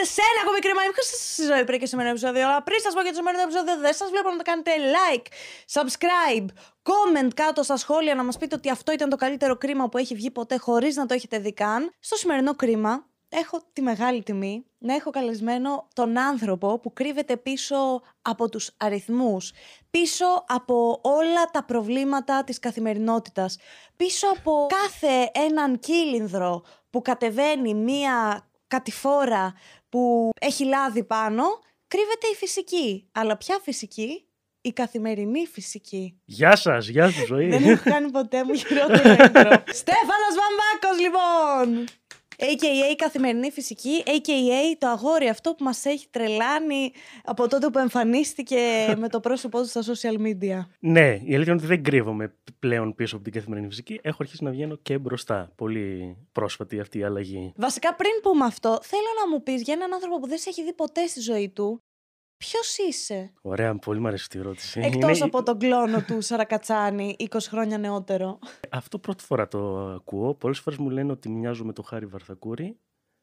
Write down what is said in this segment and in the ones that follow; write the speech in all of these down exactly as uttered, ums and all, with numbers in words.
σε σένα έχω μικρή μαγική. Ποιος στη ζωή πριν και σε σημερινό επεισόδιο. Αλλά πριν σας πω για το σημερινό επεισόδιο, δεν σας βλέπω να το κάνετε like, subscribe, comment κάτω στα σχόλια να μας πείτε ότι αυτό ήταν το καλύτερο κρίμα που έχει βγει ποτέ χωρίς να το έχετε δει καν. Στο σημερινό κρίμα έχω τη μεγάλη τιμή να έχω καλεσμένο τον άνθρωπο που κρύβεται πίσω από τους αριθμούς, πίσω από όλα τα προβλήματα της καθημερινότητας, πίσω από κάθε έναν κύλινδρο που κατεβαίνει μία κατηφόρα που έχει λάδι πάνω, κρύβεται η φυσική. Αλλά ποια φυσική? Η καθημερινή φυσική. Γεια σας, γεια σου ζωή. Δεν έχω κάνει ποτέ μου χειρότερο intro. Στέφανος Βαμβάκος λοιπόν! έι κέι έι καθημερινή φυσική, έι κέι έι το αγόρι αυτό που μας έχει τρελάνει από τότε που εμφανίστηκε με το πρόσωπό του στα social media. Ναι, η αλήθεια είναι ότι δεν κρύβομαι πλέον πίσω από την καθημερινή φυσική. Έχω αρχίσει να βγαίνω και μπροστά. Πολύ πρόσφατη αυτή η αλλαγή. Βασικά, πριν πούμε αυτό, θέλω να μου πεις για έναν άνθρωπο που δεν σε έχει δει ποτέ στη ζωή του. Ποιος είσαι? Ωραία, πολύ μου αρέσει αυτή η ερώτηση. Εκτός είναι... από τον κλόνο του Σαρακατσάνη, είκοσι χρόνια νεότερο. Αυτό πρώτη φορά το ακούω. Πολλές φορές μου λένε ότι μοιάζω με τον Χάρη Βαρθακούρη.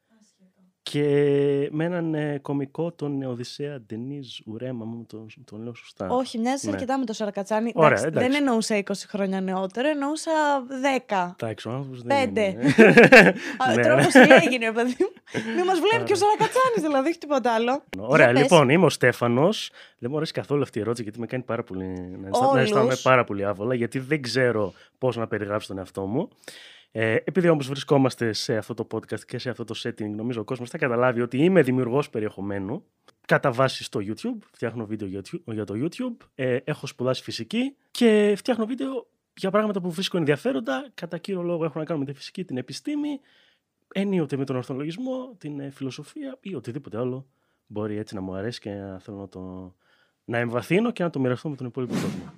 Και με έναν ε, κωμικό, τον Οδυσσέα Ντενίζ Ουρέμα, μου τον, τον λέω σωστά. Όχι, μοιάζει ναι. αρκετά με τον Σαρακατσάνη. Ωραία, εντάξει, εντάξει. δεν εννοούσα είκοσι χρόνια νεότερο, εννοούσα δέκα. Εντάξει, ο άνθρωπος δεν Πέντε. είναι. Τρόπος έγινε, ρε παιδί μου. Μην μας βλέπει και ο Σαρακατσάνης, δηλαδή, όχι τίποτα άλλο. Ωραία, λοιπόν, είμαι ο Στέφανος. Δεν μου αρέσει καθόλου αυτή η ερώτηση γιατί με κάνει πάρα πολύ. Να αισθάνομαι πάρα πολύ άβολα, γιατί δεν ξέρω πώς να περιγράψω τον εαυτό μου. Ε, επειδή όμως βρισκόμαστε σε αυτό το podcast και σε αυτό το setting, νομίζω ο κόσμος θα καταλάβει ότι είμαι δημιουργός περιεχομένου. Κατά βάση στο YouTube, φτιάχνω βίντεο για το YouTube, ε, έχω σπουδάσει φυσική και φτιάχνω βίντεο για πράγματα που βρίσκω ενδιαφέροντα. Κατά κύριο λόγο έχουν να κάνουν με τη φυσική, την επιστήμη, ενίοτε με τον ορθολογισμό, την ε, φιλοσοφία ή οτιδήποτε άλλο μπορεί έτσι να μου αρέσει και να θέλω να το να εμβαθύνω και να το μοιραστώ με τον υπόλοιπο κόσμο.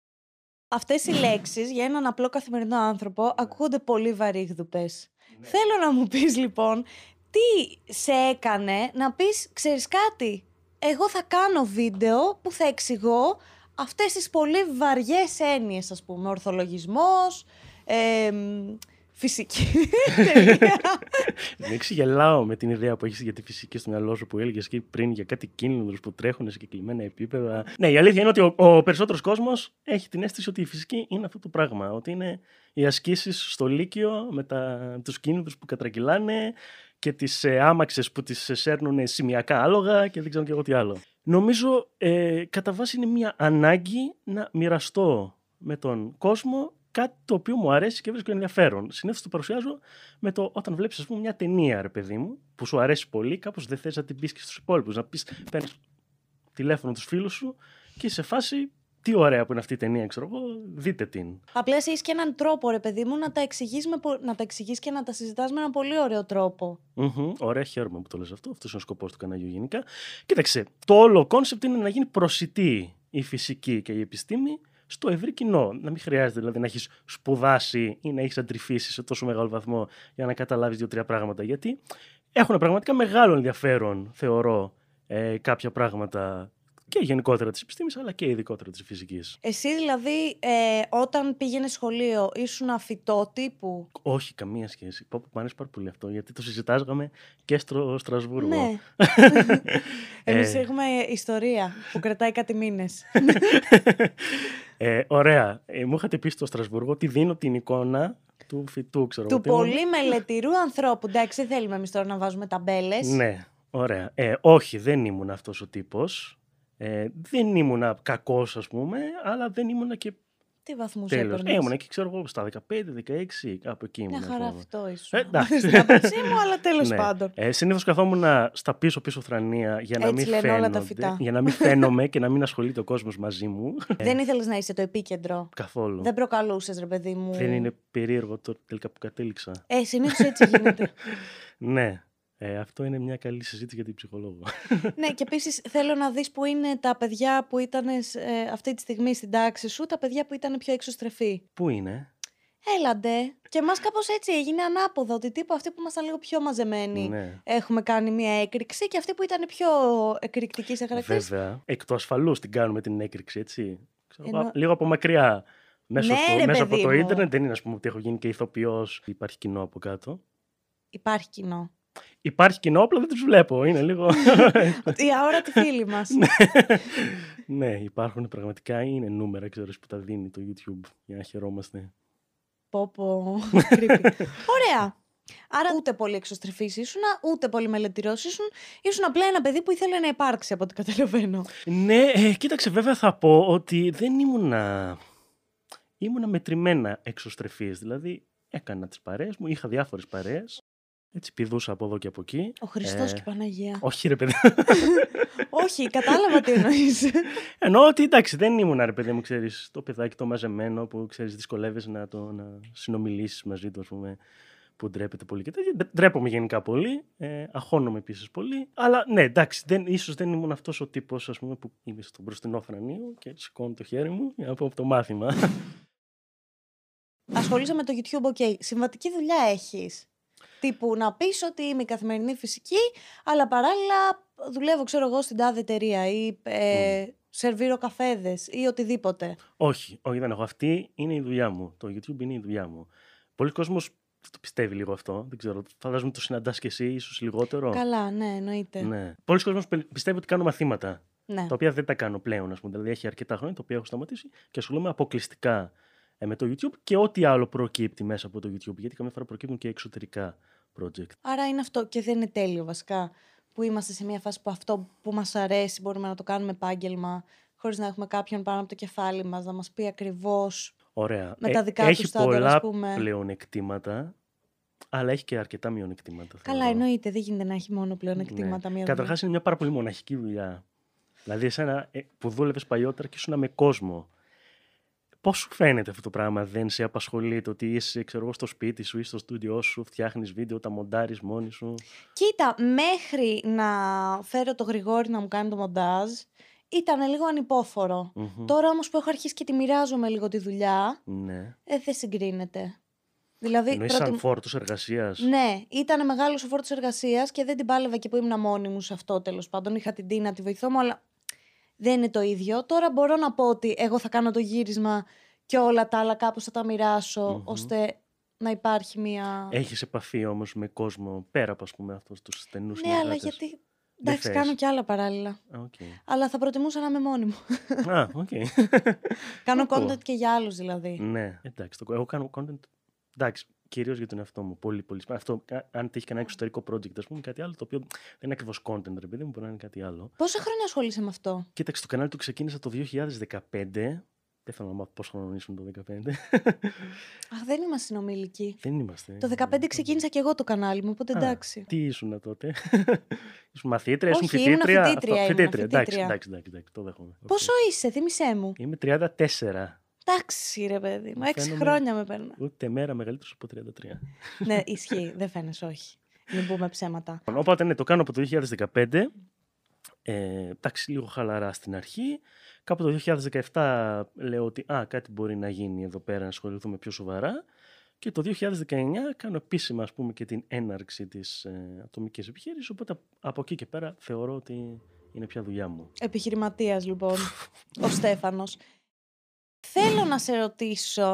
Αυτές οι λέξεις για έναν απλό καθημερινό άνθρωπο ακούγονται πολύ βαρύγδουπες. Ναι. Θέλω να μου πεις λοιπόν, τι σε έκανε να πεις, ξέρεις κάτι, εγώ θα κάνω βίντεο που θα εξηγώ αυτές τις πολύ βαριές έννοιες, ας πούμε, ορθολογισμός, ε, φυσική. Δεν ξεγελάω με την ιδέα που έχεις για τη φυσική στο μυαλό σου που έλεγες και πριν για κάτι κίνδυνους που τρέχουν σε συγκεκριμένα επίπεδα. Ναι, η αλήθεια είναι ότι ο, ο περισσότερος κόσμος έχει την αίσθηση ότι η φυσική είναι αυτό το πράγμα. Ότι είναι οι ασκήσεις στο Λύκειο με τα, τους κίνδυνους που κατρακυλάνε και τις ε, άμαξες που τις σέρνουν σημειακά άλογα και δεν ξέρω και εγώ τι άλλο. Νομίζω ε, κατά βάση είναι μια ανάγκη να μοιραστώ με τον κόσμο κάτι το οποίο μου αρέσει και βρίσκω ενδιαφέρον. Συνήθως το παρουσιάζω με το όταν βλέπεις, ας πούμε, μια ταινία, ρε παιδί μου, που σου αρέσει πολύ, κάπως δεν θες να την πεις και στους υπόλοιπους. Να πεις, παίρνεις τηλέφωνο τους φίλους σου και είσαι σε φάση, τι ωραία που είναι αυτή η ταινία, ξέρω εγώ, δείτε την. Απλά εσύ έχεις και έναν τρόπο, ρε παιδί μου, να τα εξηγείς, με, να τα εξηγείς και να τα συζητάς με έναν πολύ ωραίο τρόπο. Mm-hmm. Ωραία, χαίρομαι που το λες αυτό. Αυτός είναι ο σκοπός του καναλιού γενικά. Κοίταξε, το όλο κόνσεπτ είναι να γίνει προσιτή η φυσική και η επιστήμη στο ευρύ κοινό. Να μην χρειάζεται δηλαδή να έχεις σπουδάσει ή να έχεις αντρυφήσει σε τόσο μεγάλο βαθμό για να καταλάβεις δύο-τρία πράγματα. Γιατί έχουν πραγματικά μεγάλο ενδιαφέρον, θεωρώ, ε, κάποια πράγματα και γενικότερα της επιστήμης, αλλά και ειδικότερα της φυσικής. Εσύ δηλαδή, ε, όταν πήγαινες σχολείο, ήσουν φοιτό τύπου? Όχι, καμία σχέση. Πω, μου αρέσει πάρα πολύ αυτό, γιατί το συζητάγαμε και στο Στρασβούργο. Ναι. Εμείς ε... έχουμε ιστορία που κρατάει κάτι μήνες. ε, ωραία. Ε, μου είχατε πει στο Στρασβούργο ότι δίνω την εικόνα του φοιτού, ξέρω. Του πολύ μου... μελετηρού ανθρώπου. Εντάξει, δεν θέλουμε εμείς τώρα να βάζουμε ταμπέλες. Ναι, ωραία. Ε, όχι, δεν ήμουν αυτός ο τύπος. Ε, δεν ήμουνα κακός, ας πούμε, αλλά δεν ήμουνα και. Τι βαθμούς έπαιρνες? έπαιρνες? Ήμουνα και ξέρω εγώ στα δεκαπέντε δεκαέξι, κάπου εκεί ήμουν. Μια χαρά αυτό ήσουν. Ε, εντάξει. Στην άποψή μου, αλλά τέλος ναι. πάντων. Ε, συνήθως καθόμουν στα πίσω-πίσω θρανία για να, Έτσι μην λένε όλα τα φαίνονται, φυτά. για να μην φαίνομαι και να μην ασχολείται ο κόσμος μαζί μου. Δεν ήθελες να είσαι το επίκεντρο? Καθόλου. Δεν προκαλούσες, ρε παιδί μου? Δεν είναι περίεργο το τελικά που κατέληξα? Ε, συνήθως έτσι γίνεται. Ναι. Ε, αυτό είναι μια καλή συζήτηση για την ψυχολόγο. Ναι, και επίσης θέλω να δεις που είναι τα παιδιά που ήταν ε, αυτή τη στιγμή στην τάξη σου, τα παιδιά που ήταν πιο εξωστρεφή. Πού είναι? Έλαντε. Και εμάς κάπως έτσι έγινε ανάποδα, ότι τύπου αυτοί που ήμασταν λίγο πιο μαζεμένοι, ναι. έχουμε κάνει μια έκρηξη και αυτοί που ήταν πιο εκρηκτικοί σε χαρακτήρες. Βέβαια. Εκ του ασφαλούς την κάνουμε την έκρηξη, έτσι. Ξέρω, Ενώ... λίγο από μακριά. Μέσα, ναι, στο, ρε, μέσα από παιδί το μου. ίντερνετ δεν είναι, ας πούμε, ότι έχω γίνει και ηθοποιός. Υπάρχει κοινό από κάτω. Υπάρχει κοινό. Υπάρχει κοινό, απλά δεν τους βλέπω. Είναι λίγο. Η αόρατη φίλη μας. Ναι, υπάρχουν πραγματικά. Είναι νούμερα, ξέρω, που τα δίνει το YouTube για να χαιρόμαστε. Πω πω. Creepy. Ωραία. Άρα ούτε πολύ εξωστρεφής ήσουν, ούτε πολύ μελετηρός ήσουν. Ήσουν απλά ένα παιδί που ήθελε να υπάρξει, από ό,τι καταλαβαίνω. Ναι, ε, κοίταξε, βέβαια θα πω ότι δεν ήμουνα. Ήμουνα μετρημένα εξωστρεφής. Δηλαδή, έκανα τις παρέες μου, είχα διάφορες παρέες. Έτσι, πηδούσα από εδώ και από εκεί. Ο Χριστός Ε, και η Παναγία. Όχι, ρε παιδί. Όχι, κατάλαβα τι εννοείς. Εννοώ ότι εντάξει, δεν ήμουν, ρε παιδί μου, ξέρεις, το παιδάκι το μαζεμένο που ξέρεις, δυσκολεύεσαι να, το, να συνομιλήσεις μαζί του, ας πούμε, που ντρέπεται πολύ και τέτοια. Ντρέπομαι γενικά πολύ. Ε, αχώνομαι επίσης πολύ. Αλλά ναι, εντάξει, δεν, ίσως δεν ήμουν αυτός ο τύπος, ας πούμε, που είμαι στο μπροστινό θρανείο και σηκώνω το χέρι μου για να πω από το μάθημα. Ασχολείσαι με το YouTube, οκ. Okay. Συμβατική δουλειά έχεις. Τύπου να πεις ότι είμαι η καθημερινή φυσική, αλλά παράλληλα δουλεύω, ξέρω εγώ, στην τάδε εταιρεία ή ε, mm. σερβίρω καφέδες ή οτιδήποτε. Όχι, όχι, δεν έχω. Αυτή είναι η δουλειά μου. Το YouTube είναι η δουλειά μου. Πολλοί κόσμος το πιστεύει λίγο αυτό. Δεν ξέρω. Φαντάζομαι το συναντάς και εσύ, ίσως λιγότερο. Καλά, ναι, εννοείται. Ναι. Πολλοί κόσμος πιστεύει ότι κάνω μαθήματα. Ναι. Τα οποία δεν τα κάνω πλέον, ας πούμε. Δηλαδή, έχει αρκετά χρόνια τα οποία έχω σταματήσει και ασχολούμαι αποκλειστικά με το YouTube και ό,τι άλλο προκύπτει μέσα από το YouTube. Γιατί καμιά φορά προκύπτουν και εξωτερικά project. Άρα είναι αυτό και δεν είναι τέλειο βασικά. Που είμαστε σε μια φάση που αυτό που μας αρέσει μπορούμε να το κάνουμε επάγγελμα, χωρίς να έχουμε κάποιον πάνω από το κεφάλι μας να μας πει ακριβώς. Ωραία. Με τα δικά ε, του στάνταρ, ας πούμε. Έχει πολλά πλεονεκτήματα, αλλά έχει και αρκετά μειονεκτήματα. Καλά, θεωρώ. εννοείται. Δεν γίνεται να έχει μόνο πλεονεκτήματα. Ναι. Καταρχάς είναι μια πάρα πολύ μοναχική δουλειά. Δηλαδή, εσένα που δούλευες παλιότερα και ήσουν με κόσμο. Πώς σου φαίνεται αυτό το πράγμα, δεν σε απασχολεί το ότι είσαι, ξέρω εγώ, στο σπίτι σου ή στο στούντιό σου, φτιάχνεις βίντεο, τα μοντάρεις μόνη σου? Κοίτα, μέχρι να φέρω το Γρηγόρη να μου κάνει το μοντάζ, ήταν λίγο ανυπόφορο. Mm-hmm. Τώρα όμως που έχω αρχίσει και τη μοιράζομαι λίγο τη δουλειά, ναι. ε, δεν συγκρίνεται. Δηλαδή, εννοείς πρώτη... σαν φόρτος εργασίας? Ναι, ήταν μεγάλος ο φόρτος εργασίας και δεν την πάλευα και που ήμουν μόνη μου σε αυτό, τέλος πάντων. Είχα την Τίνα, τη βοηθό μου, αλλά δεν είναι το ίδιο. Τώρα μπορώ να πω ότι εγώ θα κάνω το γύρισμα και όλα τα άλλα κάπως θα τα μοιράσω, mm-hmm. ώστε να υπάρχει μια... Έχεις επαφή όμως με κόσμο πέρα από, ας πούμε, αυτούς τους στενούς ναι, συνεργάτες? αλλά γιατί... Εντάξει, κάνω και άλλα παράλληλα. Okay. Αλλά θα προτιμούσα να είμαι μόνη μου. Α, οκ. Okay. Κάνω content και για άλλους δηλαδή. Ναι, εντάξει. Το... Εγώ κάνω content, εντάξει, κυρίως για τον εαυτό μου. Πολύ, πολύ. Αυτό, αν τύχει κανένα εξωτερικό project, ας πούμε, κάτι άλλο, το οποίο δεν είναι ακριβώς content, ρε παιδί μου, μπορεί να είναι κάτι άλλο. Πόσα χρόνια ασχολείσαι με αυτό? Κοίταξε, το κανάλι του ξεκίνησα το δύο χιλιάδες δεκαπέντε. Δεν θέλω να μάθω πόσο χρόνο ήσουν το δεκαπέντε. Αχ, δεν είμαστε συνομιλικοί. Δεν είμαστε. Το δεκαπέντε ξεκίνησα και εγώ το κανάλι μου, οπότε εντάξει. Α, τι ήσουν τότε? Ήσουν μαθήτρια, ήσουν Όχι, φοιτήτρια? ήμουν φοιτήτρια. Αυτό, ήμουν φοιτήτρια. Εντάξει, εντάξει, εντάξει, εντάξει, το δέχομαι. Πόσο είσαι, θύμισέ μου? Είμαι τριάντα τέσσερα. Εντάξει, ρε παιδί μου, έξι χρόνια με παίρνω. Ούτε μέρα μεγαλύτερος από τριάντα τρία. Ναι, ισχύει, δεν φαίνεσαι, όχι. Μην πούμε ψέματα. Οπότε ναι, το κάνω από το δύο χιλιάδες δεκαπέντε. Ε, εντάξει, λίγο χαλαρά στην αρχή. Κάπου το δύο χιλιάδες δεκαεπτά λέω ότι α, κάτι μπορεί να γίνει εδώ πέρα, να ασχοληθούμε πιο σοβαρά. Και το δύο χιλιάδες δεκαεννιά κάνω επίσημα, ας πούμε, και την έναρξη της ε, ατομικής επιχείρησης. Οπότε από εκεί και πέρα θεωρώ ότι είναι πια δουλειά μου. Επιχειρηματίας, λοιπόν, ο Στέφανος. Θέλω να σε ρωτήσω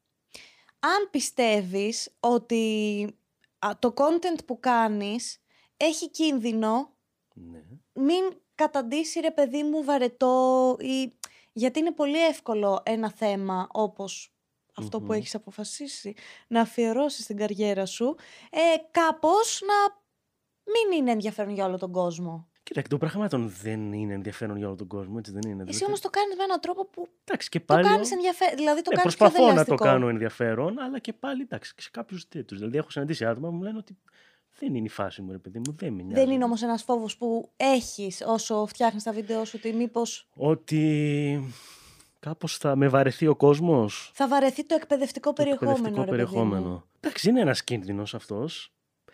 αν πιστεύεις ότι α, το content που κάνεις έχει κίνδυνο ναι. μην καταντήσει, ρε παιδί μου, βαρετό ή... γιατί είναι πολύ εύκολο ένα θέμα όπως αυτό mm-hmm. που έχεις αποφασίσει να αφιερώσεις την καριέρα σου ε, κάπως να μην είναι ενδιαφέρον για όλο τον κόσμο. Κοίταξε, το πράγματον δεν είναι ενδιαφέρον για όλο τον κόσμο, έτσι δεν είναι? Εσύ δηλαδή... όμως το κάνεις με έναν τρόπο που εντάξει, και πάλι... το κάνεις ενδιαφέρον, δηλαδή το ναι, κάνεις προσπαθώ πιο να δελεαστικό. το κάνω ενδιαφέρον, αλλά και πάλι εντάξει, σε κάποιους τέτοιους. Δηλαδή έχω συναντήσει άτομα που μου λένε ότι δεν είναι η φάση μου, ρε παιδί μου, δεν με νοιάζει. Δεν είναι όμως ένας φόβος που έχεις όσο φτιάχνεις τα βίντεο σου, ότι μήπως... ότι κάπως θα με βαρεθεί ο κόσμος. Θα βαρεθεί το εκπαιδευτικό το περιεχόμενο, εκπαιδευτικό ρε περιεχόμενο. παιδί μου. Εντάξει, είναι ένας κίνδυνος αυτός.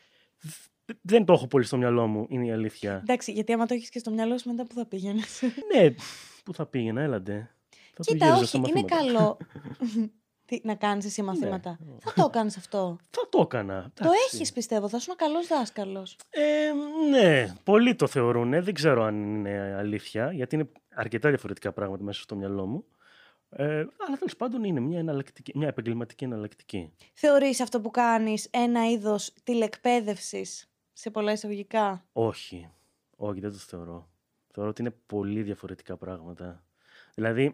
Δεν το έχω πολύ στο μυαλό μου, είναι η αλήθεια. Εντάξει, γιατί άμα το έχεις και στο μυαλό σου, μετά πού θα πήγαινες? Ναι, πού θα πήγαινα, έλαντε. Θα κοίτα, όχι, είναι καλό Τι, να κάνεις εσύ μαθήματα. Ναι. Θα το έκανες αυτό? Θα το έκανα. Εντάξει. Το έχεις, πιστεύω, θα ήσουν καλός δάσκαλος. Ε, ναι, πολλοί το θεωρούν. Δεν ξέρω αν είναι αλήθεια, γιατί είναι αρκετά διαφορετικά πράγματα μέσα στο μυαλό μου. Ε, αλλά τέλος πάντων είναι μια, μια επαγγελματική εναλλακτική. Θεωρείς αυτό που κάνεις ένα είδος τηλεκπαίδευσης? Σε πολλά εισαγωγικά. Όχι. Όχι, δεν το θεωρώ. Θεωρώ ότι είναι πολύ διαφορετικά πράγματα. Δηλαδή,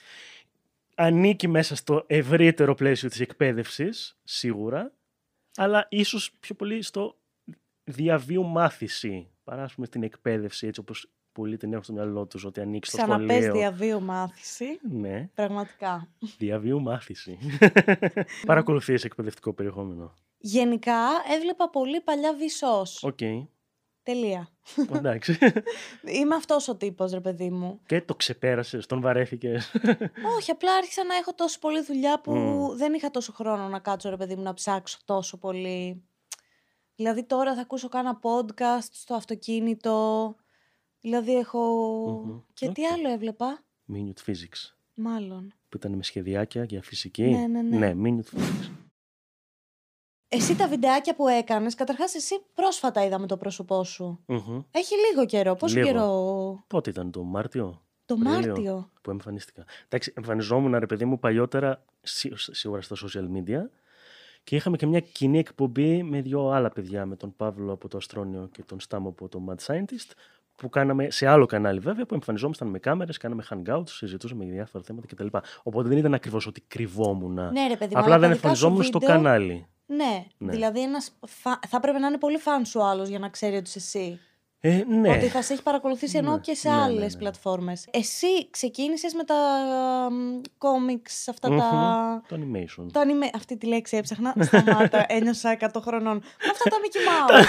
ανήκει μέσα στο ευρύτερο πλαίσιο της εκπαίδευσης, σίγουρα, αλλά ίσως πιο πολύ στο διαβίου μάθηση, παρά ας πούμε στην εκπαίδευση, έτσι όπως πολλοί την έχουν στο μυαλό τους, ότι ανοίξει το σχολείο. Ξαναπες διαβίου μάθηση. Ναι. Πραγματικά. Διαβίου μάθηση. Παρακολουθείς εκπαιδευτικό περιεχόμενο? Γενικά έβλεπα πολύ παλιά Vsauce. Οκ. Okay. Τελεία. Εντάξει. Είμαι αυτός ο τύπος, ρε παιδί μου. Και το ξεπέρασες, τον βαρέθηκες? Όχι, απλά άρχισα να έχω τόσο πολλή δουλειά που Mm. δεν είχα τόσο χρόνο να κάτσω, ρε παιδί μου, να ψάξω τόσο πολύ. Δηλαδή τώρα θα ακούσω κάνα podcast στο αυτοκίνητο. Δηλαδή έχω... Mm-hmm. Και Okay. τι άλλο έβλεπα? Minute Physics. Μάλλον. Που ήταν με σχεδιάκια για φυσική. Ναι, ναι, ναι. Ναι, Minute Physics. Εσύ τα βιντεάκια που έκανες, καταρχάς εσύ πρόσφατα είδαμε το πρόσωπό σου. Mm-hmm. Έχει λίγο καιρό. Πόσο Λίγο. καιρό? Πότε ήταν, το Μάρτιο? Το Απρίλιο, Μάρτιο. που εμφανίστηκα. Εντάξει, εμφανιζόμουν, ρε παιδί μου, παλιότερα σί, σίγουρα στα social media και είχαμε και μια κοινή εκπομπή με δύο άλλα παιδιά, με τον Παύλο από το Αστρόνιο και τον Στάμο από το Mad Scientist, που κάναμε σε άλλο κανάλι βέβαια, που εμφανιζόμασταν με κάμερες, κάναμε hangouts, συζητούσαμε για διάφορα θέματα κτλ. Οπότε δεν ήταν ακριβώς ότι κρυβόμουν. Ναι, ρε παιδί μου. Απλά αλλά δεν τα δικά σου εμφανιζόμουν στο βίντεο- κανάλι. Ναι, Ναι. δηλαδή ένας φα... θα έπρεπε να είναι πολύ φαν σου άλλος για να ξέρει ότι είσαι εσύ. Ε, ναι. Ότι θα σε έχει παρακολουθήσει ενώ Ναι, και σε ναι, ναι, άλλες ναι. πλατφόρμες. Εσύ ξεκίνησες με τα κόμιξς, αυτά τα... Το animation. Το anime... Αυτή τη λέξη έψαχνα. Σταμάτα, ένιωσα εκατό χρονών. Με αυτά τα Mickey Mouse.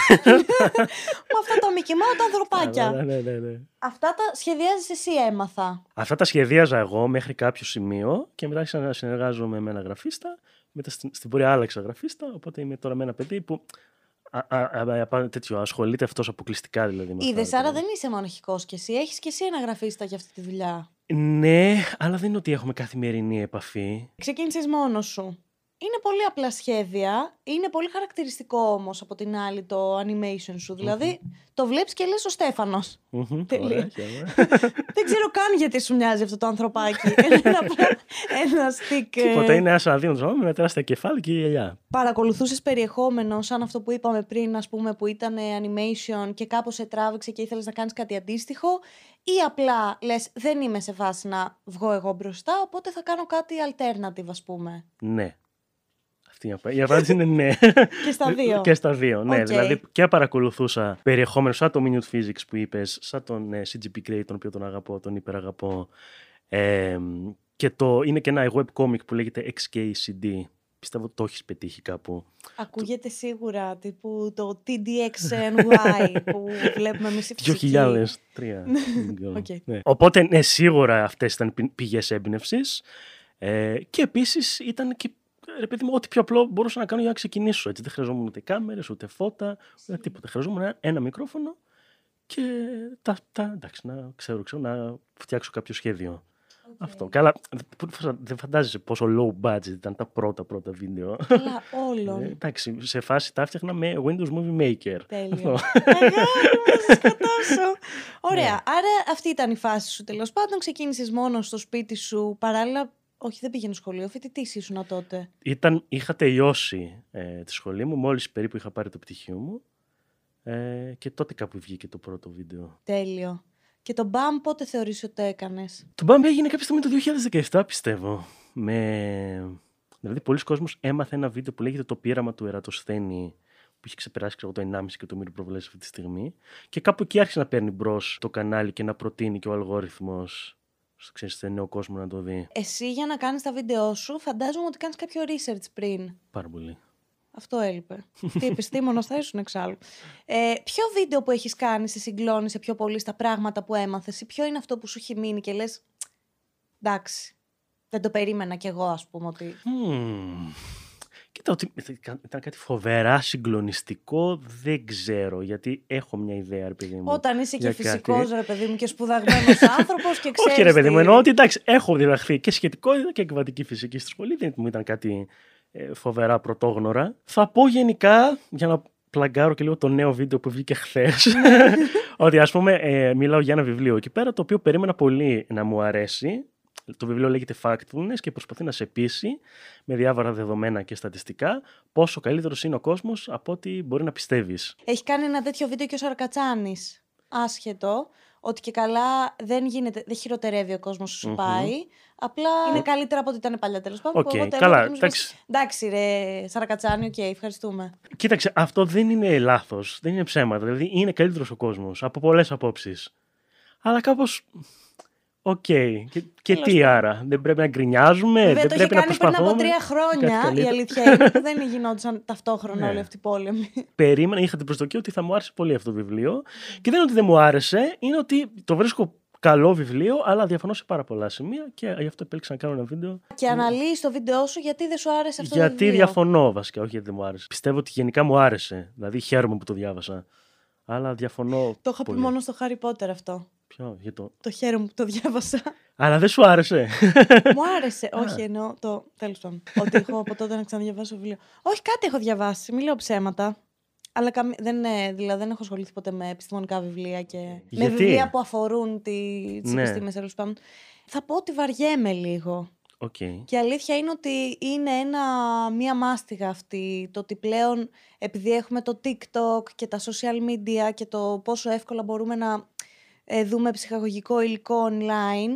Με αυτά τα Mickey Mouse, τα ανθρωπάκια. Ναι, ναι, ναι, ναι. Αυτά τα σχεδιάζεις εσύ, έμαθα. Αυτά τα σχεδίαζα εγώ μέχρι κάποιο σημείο και μετά άρχισα να συνεργάζομαι με ένα γραφίστα. Μετά στην, στην πορεία άλλαξα γραφίστα. Οπότε είμαι τώρα με ένα παιδί που α, α, α, α, τέτοιο, ασχολείται αυτός αποκλειστικά δηλαδή. με Είδες, αυτά, άρα δηλαδή. δεν είσαι μοναχικός κι εσύ. Έχεις κι εσύ ένα γραφίστα για αυτή τη δουλειά. Ναι, αλλά δεν είναι ότι έχουμε καθημερινή επαφή. Ξεκίνησες μόνος σου. Είναι πολύ απλά σχέδια. Είναι πολύ χαρακτηριστικό όμως από την άλλη το animation σου. Δηλαδή το βλέπεις και λες ο Στέφανος. Μμμ, Τελεία. ωραία, χαίρομαι. Δεν ξέρω καν γιατί σου μοιάζει αυτό το ανθρωπάκι. Είναι απλά ένα στικ. ε, Τίποτα, είναι ένα αδύνατο με τεράστια κεφάλι και γυαλιά. Παρακολουθούσες περιεχόμενο σαν αυτό που είπαμε πριν, ας πούμε, που ήταν animation και κάπως σε τράβηξε και ήθελες να κάνεις κάτι αντίστοιχο, ή απλά λες δεν είμαι σε φάση να βγω εγώ μπροστά, οπότε θα κάνω κάτι alternative, ας πούμε. Ναι. Αυτή η απα- η απάντηση είναι ναι. Και στα δύο. Και στα δύο, ναι. Οκ. Δηλαδή και παρακολουθούσα περιεχόμενο σαν το Minute Physics που είπες, σαν τον ε, σι τζι πι Grey, τον οποίο τον αγαπώ, τον υπεραγαπώ. Ε, και το, είναι και ένα webcomic που λέγεται εξ κέι σι ντι. Πιστεύω ότι το έχεις πετύχει κάπου. Ακούγεται σίγουρα, τύπου το τι ντι εξ εν γουάι που βλέπουμε εμείς στη δύο φυσική. χιλιάδες τρία. Οκ. Ναι. Οπότε, ναι, σίγουρα αυτές ήταν πη- πηγές έμπνευσης. Ε, και επίσης ήταν και, ρε παιδί μου, ό,τι πιο απλό μπορούσα να κάνω για να ξεκινήσω. Έτσι. Δεν χρειαζόμουν ούτε κάμερες, ούτε φώτα, ούτε τίποτα. Χρειαζόμουν ένα, ένα μικρόφωνο και τα, τα, εντάξει, να ξέρω, ξέρω, να φτιάξω κάποιο σχέδιο. Αυτό. Καλά, δεν- δεν φαντάζεσαι πόσο low budget ήταν τα πρώτα πρώτα βίντεο. Καλά, Ε, όλων. εντάξει, σε φάση τα έφτιαχνα με Windows Movie Maker. Τέλειο. Αυτό. Αγάπη μου, θα σε σκοτώσω. Ωραία. Ναι. Άρα αυτή ήταν η φάση σου τέλος πάντων. Ξεκίνησες μόνο στο σπίτι σου. Παράλληλα, όχι, δεν πήγαινε σχολείο. Φοιτητής ήσουν τότε. Ήταν, είχα τελειώσει ε, τη σχολή μου, μόλις περίπου είχα πάρει το πτυχίο μου ε, και τότε κάπου βγήκε το πρώτο βίντεο. Τέλειο. Και το μπαμ πότε θεωρείς ότι το έκανες? Το μπαμ έγινε κάποια στιγμή το δύο χιλιάδες δεκαεπτά, πιστεύω. Με... Δηλαδή, πολλοί κόσμος έμαθε ένα βίντεο που λέγεται «Το πείραμα του Ερατοσθένη», που είχε ξεπεράσει ξέρω, το ενάμιση εκατομμύριο προβολές αυτή τη στιγμή. Και κάπου εκεί άρχισε να παίρνει μπρος το κανάλι και να προτείνει και ο αλγόριθμος στο, ξέρεις, στο νέο κόσμο να το δει. Εσύ για να κάνεις τα βίντεο σου, φαντάζομαι ότι κάνεις κάποιο research πριν. Πάρα πολύ. Αυτό έλειπε. Τι επιστήμονας θα ήσουν εξάλλου. Ε, ποιο βίντεο που έχεις κάνει σε συγκλώνησε πιο πολύ στα πράγματα που έμαθες, ή ποιο είναι αυτό που σου έχει μείνει και λες εντάξει, δεν το περίμενα κι εγώ, ας πούμε, ότι... Hmm. Κοίτα, ότι ήταν κάτι φοβερά συγκλονιστικό, δεν ξέρω, γιατί έχω μια ιδέα, ρε παιδί μου. Όταν είσαι και για φυσικός, κάτι. ρε παιδί μου, και σπουδαγμένος άνθρωπος και ξέρεις... Όχι, ρε παιδί μου, τι- εννοώ ότι εντάξει, έχω διδαχθεί και σχετικότητα και εκβατική φυσική στη σχολή, δεν μου ήταν κάτι ε, φοβερά πρωτόγνωρα. Θα πω γενικά, για να πλαγκάρω και λίγο το νέο βίντεο που βγήκε χθες, ότι ας πούμε ε, μιλάω για ένα βιβλίο εκεί πέρα, το οποίο περίμενα πολύ να μου αρέσει. Το βιβλίο λέγεται Factfulness και προσπαθεί να σε πείσει με διάφορα δεδομένα και στατιστικά πόσο καλύτερος είναι ο κόσμος από ό,τι μπορεί να πιστεύεις. Έχει κάνει ένα τέτοιο βίντεο και ο Σαρκατσάνης. Άσχετο, ότι και καλά δεν, γίνεται, δεν χειροτερεύει ο κόσμος σου mm-hmm. πάει. Απλά είναι καλύτερα από ό,τι ήταν παλιά, τέλος πάντων. Okay, καλά, εντάξει. Εντάξει, ρε Σαρκατσάνη, οκ, okay, ευχαριστούμε. Κοίταξε, αυτό δεν είναι λάθος, δεν είναι ψέματα. Δηλαδή είναι καλύτερος ο κόσμος από πολλές απόψεις. Αλλά κάπως. Οκ. Okay. Και, και τι πάνω. Άρα, δεν πρέπει να γκρινιάζουμε, Βέβαια, δεν το πρέπει να προσπαθούμε. Πριν από τρία χρόνια η αλήθεια είναι που δεν γινόντουσαν ταυτόχρονα όλοι αυτοί οι πόλεμοι. Περίμενα, είχα την προσδοκία ότι θα μου άρεσε πολύ αυτό το βιβλίο. Και δεν είναι ότι δεν μου άρεσε, είναι ότι το βρίσκω καλό βιβλίο, αλλά διαφωνώ σε πάρα πολλά σημεία και γι' αυτό επέλεξα να κάνω ένα βίντεο. Και αναλύει το βίντεο σου γιατί δεν σου άρεσε αυτό γιατί το βιβλίο. Γιατί διαφωνώ βασικά, όχι γιατί δεν μου άρεσε. Πιστεύω ότι γενικά μου άρεσε. Δηλαδή χαίρομαι που το διάβασα. Αλλά διαφωνώ. Το είχα πει μόνο στο Harry Potter αυτό. Ποιο, για το. Το χαίρομαι που το διάβασα. Αλλά δεν σου άρεσε. Μου άρεσε. Όχι, εννοώ το. Τέλος πάντων. Ότι έχω από τότε να ξαναδιαβάσω βιβλίο. Όχι, κάτι έχω διαβάσει. Μην λέω ψέματα. Αλλά καμ... δεν, δηλαδή, δεν έχω ασχοληθεί ποτέ με επιστημονικά βιβλία και. Γιατί? Με βιβλία που αφορούν τι... τις ναι. επιστήμες, τέλος πάντων. Θα πω ότι βαριέμαι λίγο. Okay. Και η αλήθεια είναι ότι είναι ένα, μία μάστιγα αυτή. Το ότι πλέον, επειδή έχουμε το TikTok και τα social media και το πόσο εύκολα μπορούμε να ε, δούμε ψυχαγωγικό υλικό online,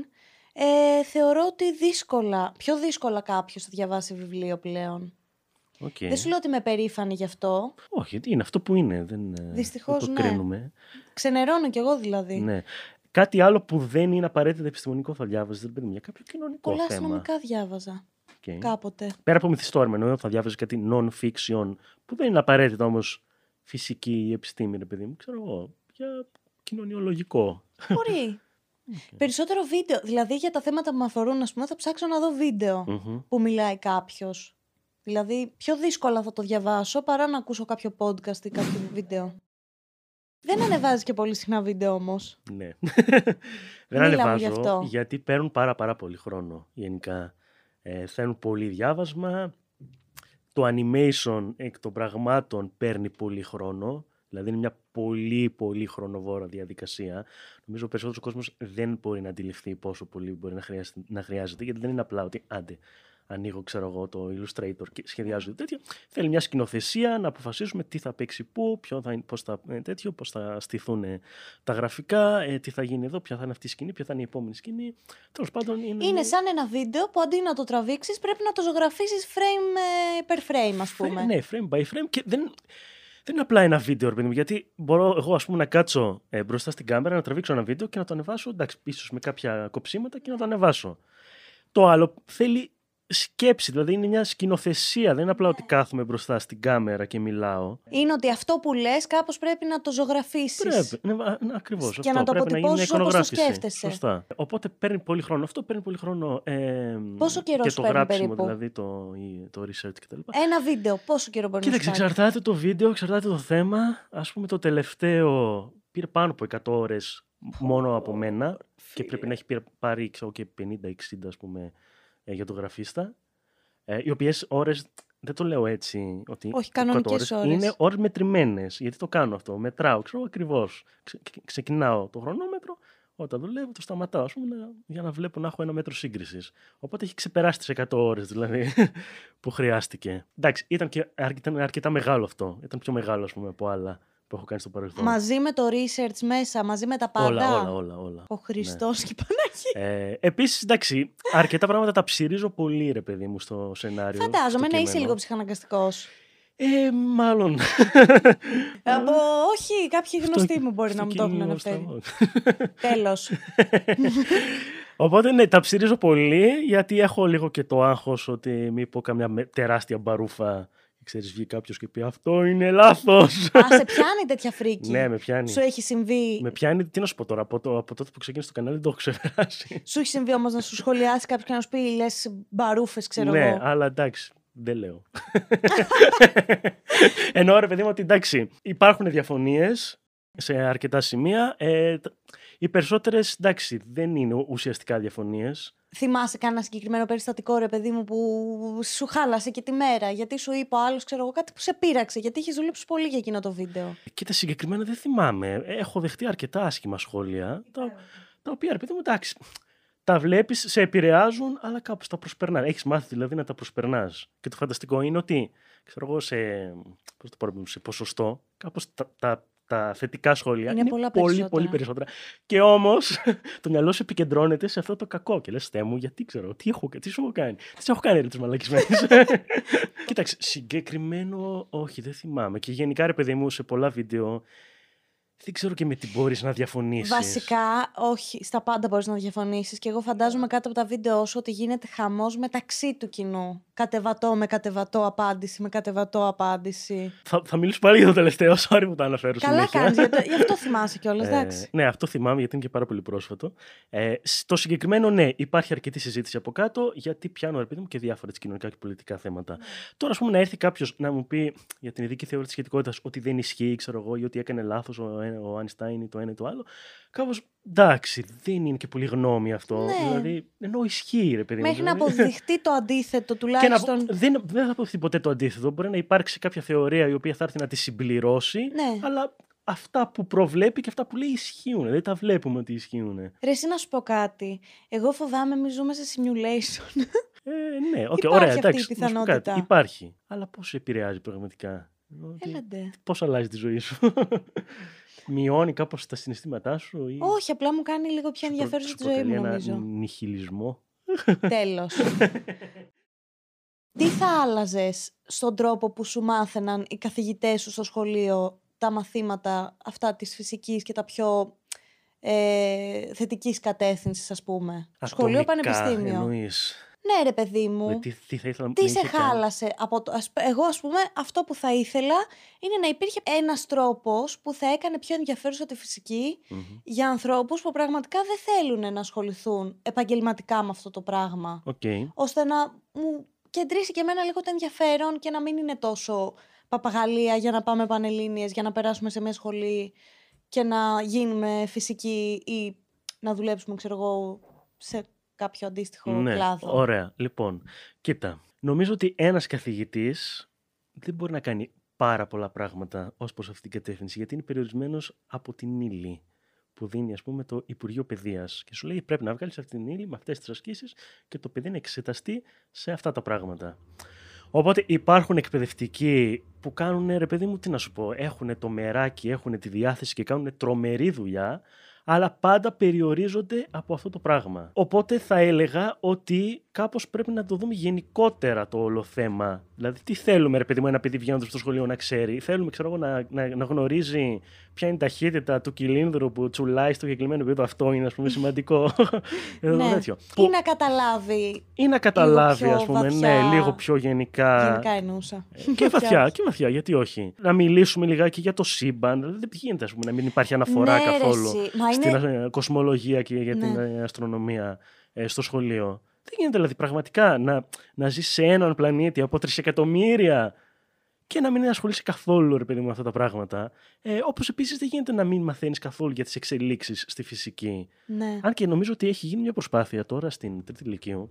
ε, θεωρώ ότι δύσκολα, πιο δύσκολα κάποιος θα διαβάσει βιβλίο πλέον. Okay. Δεν σου λέω ότι είμαι περήφανη γι' αυτό. Όχι, είναι αυτό που είναι. Δεν, Δυστυχώς, δεν το ναι. κρίνουμε. Ξενερώνω κι εγώ δηλαδή. Ναι. Κάτι άλλο που δεν είναι απαραίτητα επιστημονικό θα διάβαζε, δεν για κάποιο κοινωνικό Πολλά θέμα. Πολλά αστυνομικά διάβαζα. Okay. Κάποτε. Πέρα από μυθιστόρημα, εννοώ θα διάβαζε κάτι non-fiction, που δεν είναι απαραίτητα όμως φυσική επιστήμη, ρε παιδί μου, ξέρω εγώ, για κοινωνιολογικό. Μπορεί. Okay. Περισσότερο βίντεο. Δηλαδή για τα θέματα που με αφορούν, ας πούμε, θα ψάξω να δω βίντεο mm-hmm. που μιλάει κάποιος. Δηλαδή πιο δύσκολα θα το διαβάσω παρά να ακούσω κάποιο podcast ή κάποιο βίντεο. Δεν ανεβάζει και πολύ συχνά βίντεο όμως. Ναι. Δεν ανεβάζω γιατί παίρνουν πάρα πάρα πολύ χρόνο γενικά. Ε, θέλουν πολύ διάβασμα. Το animation εκ των πραγμάτων παίρνει πολύ χρόνο. Δηλαδή είναι μια πολύ πολύ χρονοβόρα διαδικασία. Νομίζω ο περισσότερος κόσμος δεν μπορεί να αντιληφθεί πόσο πολύ μπορεί να χρειάζεται, να χρειάζεται γιατί δεν είναι απλά ότι άντε ανοίγω ξέρω εγώ το Illustrator και σχεδιάζω τέτοιο. Θέλει μια σκηνοθεσία να αποφασίσουμε τι θα παίξει πού, ποιο θα είναι, πώς θα, τέτοιο, πώς θα στηθούν τα γραφικά, ε, τι θα γίνει εδώ, ποια θα είναι αυτή η σκηνή, ποια θα είναι η επόμενη σκηνή. Τέλος πάντων είναι... είναι σαν ένα βίντεο που αντί να το τραβήξεις πρέπει να το ζωγραφίσεις frame per frame, ας πούμε. Ναι, frame by frame και δεν... Δεν είναι απλά ένα βίντεο, ρε παιδί μου, γιατί μπορώ εγώ ας πούμε, να κάτσω ε, μπροστά στην κάμερα, να τραβήξω ένα βίντεο και να το ανεβάσω, εντάξει, ίσως με κάποια κοψίματα και να το ανεβάσω. Το άλλο θέλει σκέψη, δηλαδή είναι μια σκηνοθεσία, δεν είναι απλά ότι κάθομαι μπροστά στην κάμερα και μιλάω. Είναι ότι αυτό που λες κάπως πρέπει να το ζωγραφίσεις. Πρέπει, ναι, ναι, ακριβώς. Και αυτό, να το αποτυπώσεις όπως το σκέφτεσαι. Σωστά. Οπότε παίρνει πολύ χρόνο. Αυτό παίρνει πολύ χρόνο. Ε, πόσο καιρό και σου το παίρνει γράψιμο, περίπου? δηλαδή το, το research κτλ. Ένα βίντεο, πόσο καιρό μπορεί Κοίταξε, να σου κάνει? εξαρτάται το βίντεο, εξαρτάται το θέμα. Ας πούμε το τελευταίο πήρε πάνω από εκατό ώρες μόνο από μένα και πρέπει να έχει πάρει ξέρω, και πενήντα εξήντα ας πούμε για το γραφίστα. Ε, οι οποίες ώρες, δεν το λέω έτσι, ότι όχι, κανονικές ώρες. Είναι ώρες μετρημένες, γιατί το κάνω αυτό, μετράω, ξέρω ακριβώς. Ξε, ξεκινάω το χρονόμετρο, όταν δουλεύω το σταματάω, ας πούμε, για να βλέπω να έχω ένα μέτρο σύγκρισης. Οπότε έχει ξεπεράσει τις εκατό ώρες, δηλαδή, που χρειάστηκε. Εντάξει, ήταν, και, ήταν αρκετά μεγάλο αυτό, ήταν πιο μεγάλο, ας πούμε, από άλλα που έχω κάνει στο παρελθόν. Μαζί με το research μέσα, μαζί με τα πάντα. Όλα, όλα, όλα. όλα. Ο Χριστός ναι. Και η Παναγία. Ε, επίσης, εντάξει, αρκετά πράγματα τα ψηρίζω πολύ, ρε παιδί μου, στο σενάριο. Φαντάζομαι να είσαι λίγο ψυχαναγκαστικός. Ε, μάλλον. Από, όχι, κάποιοι γνωστοί μου μπορεί να μου το έχουν αναφέρει. Τέλος. Οπότε ναι, τα ψηρίζω πολύ, γιατί έχω λίγο και το άγχος ότι μη πω καμιά τεράστια μπαρούφα. Ξέρεις, βγει κάποιος και πει αυτό είναι λάθος. Α, σε πιάνει τέτοια φρίκη? Ναι, με πιάνει. Σου έχει συμβεί? Με πιάνει, τι να σου πω τώρα, από, το, από τότε που ξεκίνησε το κανάλι δεν το έχω ξεπεράσει. Σου έχει συμβεί όμως να σου σχολιάσει κάποιος και να σου πει λες μπαρούφες, ξέρω ναι, εγώ? Ναι, αλλά εντάξει, δεν λέω. Ενώ ρε παιδί μου ότι εντάξει, υπάρχουν διαφωνίες σε αρκετά σημεία. Ε, οι περισσότερες εντάξει δεν είναι ουσιαστικά διαφωνίες. Θυμάσαι κανένα συγκεκριμένο περιστατικό, ρε παιδί μου, που σου χάλασε και τη μέρα? Γιατί σου είπε ο άλλος, ξέρω εγώ, κάτι που σε πείραξε, γιατί είχες δουλέψει πολύ για εκείνο το βίντεο? Κοίτα, συγκεκριμένα δεν θυμάμαι. Έχω δεχτεί αρκετά άσχημα σχόλια, τα, τα οποία, ρε παιδί μου, εντάξει, τα βλέπεις, σε επηρεάζουν, αλλά κάπως τα προσπερνάς. Έχεις μάθει δηλαδή να τα προσπερνάς. Και το φανταστικό είναι ότι, ξέρω εγώ, σε, πώς το πω, σε ποσοστό, κάπως τα, τα, τα θετικά σχόλια είναι, είναι πολλά πολύ, περισσότερα. πολύ περισσότερα. Και όμως το μυαλό σου επικεντρώνεται σε αυτό το κακό. Και λες, Θεέ μου, γιατί ξέρω, τι, έχω, τι σου έχω κάνει. Τι σου έχω κάνει, ρε, τους μαλακισμένους. Κοίταξε, συγκεκριμένο, όχι, δεν θυμάμαι. Και γενικά, ρε παιδί μου, σε πολλά βίντεο. Δεν ξέρω και με τι μπορείς να διαφωνήσεις. Βασικά, όχι. Στα πάντα μπορείς να διαφωνήσεις. Και εγώ φαντάζομαι κάτω από τα βίντεο σου ότι γίνεται χαμός μεταξύ του κοινού. Κατεβατό με κατεβατό απάντηση, με κατεβατό απάντηση. Θα, θα μιλήσω πάλι για το τελευταίο, sorry που το αναφέρω. Καλά κάνεις, γι' αυτό θυμάσαι κιόλας, ε, εντάξει. Ναι, αυτό θυμάμαι γιατί είναι και πάρα πολύ πρόσφατο. Ε, στο συγκεκριμένο, ναι, υπάρχει αρκετή συζήτηση από κάτω, γιατί πιάνω, ρε παιδί μου, και διάφορα κοινωνικά και πολιτικά θέματα. Mm. Τώρα, ας πούμε, να έρθει κάποιος να μου πει για την ειδική θεωρία της σχετικότητας ότι δεν ισχύει, ξέρω εγώ, ή ότι έκανε λάθος ο, ο Einstein ή το ένα ή το άλλο. Κάπως, εντάξει, δεν είναι και πολύ γνώμη αυτό. Ναι. Δηλαδή, ενώ ισχύει, ρε παιδί μου. Μέχρι δηλαδή. να αποδειχτεί το αντίθετο, τουλάχιστον. Να, δεν, δεν θα αποδειχτεί ποτέ το αντίθετο. Μπορεί να υπάρξει κάποια θεωρία η οποία θα έρθει να τη συμπληρώσει, Ναι. αλλά αυτά που προβλέπει και αυτά που λέει ισχύουν. Δεν τα βλέπουμε ότι ισχύουν. Ρε, εσύ να σου πω κάτι. Εγώ φοβάμαι μη ζούμε σε simulation. Ε, ναι, okay, υπάρχει ωραία, αυτή εντάξει, η πιθανότητα. Κάτι, υπάρχει. Αλλά πώς σε επηρεάζει πραγματικά. Έλαντε. Πώς αλλάζει τη ζωή σου. Μειώνει κάπως τα συναισθήματά σου. Ή... Όχι, απλά μου κάνει λίγο πιο ενδιαφέρουσα τη ζωή μου, νομίζω. Ένα νιχιλισμό. Τέλος. Τι θα άλλαζες στον τρόπο που σου μάθαιναν οι καθηγητές σου στο σχολείο τα μαθήματα αυτά της φυσικής και τα πιο ε, θετικής κατεύθυνσης, ας πούμε? Ατομικά, σχολείο, πανεπιστήμιο. Εννοείς. Ναι, ρε παιδί μου. Με τι, τι θα ήθελα, τι σε χάλασε από το... Εγώ, ας πούμε, αυτό που θα ήθελα είναι να υπήρχε ένας τρόπος που θα έκανε πιο ενδιαφέρουσα τη φυσική mm-hmm. για ανθρώπους που πραγματικά δεν θέλουν να ασχοληθούν επαγγελματικά με αυτό το πράγμα. Okay. Ώστε να μου κεντρήσει και εμένα λίγο το ενδιαφέρον και να μην είναι τόσο παπαγαλία για να πάμε πανελλήνιες, για να περάσουμε σε μια σχολή και να γίνουμε φυσικοί ή να δουλέψουμε, ξέρω εγώ, σε κάποιο αντίστοιχο ναι, κλάδο. Ωραία. Λοιπόν, κοίτα. Νομίζω ότι ένας καθηγητής δεν μπορεί να κάνει πάρα πολλά πράγματα ως προς αυτή την κατεύθυνση, γιατί είναι περιορισμένος από την ύλη που δίνει, ας πούμε, το Υπουργείο Παιδείας. Και σου λέει πρέπει να βγάλεις αυτή την ύλη με αυτές τις ασκήσεις και το παιδί να εξεταστεί σε αυτά τα πράγματα. Οπότε υπάρχουν εκπαιδευτικοί που κάνουν, ρε παιδί μου, τι να σου πω, έχουν το μεράκι, έχουν τη διάθεση και κάνουν τρομερή δουλειά, αλλά πάντα περιορίζονται από αυτό το πράγμα. Οπότε θα έλεγα ότι κάπως πρέπει να το δούμε γενικότερα το όλο θέμα. Δηλαδή, τι θέλουμε, ρε παιδί μου, ένα παιδί βγαίνοντας στο σχολείο να ξέρει? Θέλουμε, ξέρω εγώ, να, να, να γνωρίζει ποια είναι η ταχύτητα του κυλίνδρου που τσουλάει στο συγκεκριμένο επίπεδο. Αυτό είναι, ας πούμε, σημαντικό. Ναι. τέτοιο. Ή που... να καταλάβει. Ή να καταλάβει, ας πούμε, βαθιά... ναι, λίγο πιο γενικά. Γενικά εννοούσα. Και βαθιά, και βαθιά, γιατί όχι. Να μιλήσουμε λιγάκι για το σύμπαν. Δηλαδή, δεν γίνεται, ας πούμε, να μην υπάρχει αναφορά ναι, καθόλου στην είναι... κοσμολογία και για την ναι. αστρονομία ε, στο σχολείο. Δεν γίνεται δηλαδή πραγματικά να, να ζεις σε έναν πλανήτη από τρισεκατομμύρια και να μην ασχολείσαι καθόλου, ρε παιδί μου, με αυτά τα πράγματα. Ε, όπως επίσης δεν γίνεται να μην μαθαίνεις καθόλου για τις εξελίξεις στη φυσική. Ναι. Αν και νομίζω ότι έχει γίνει μια προσπάθεια τώρα στην τρίτη λυκείου.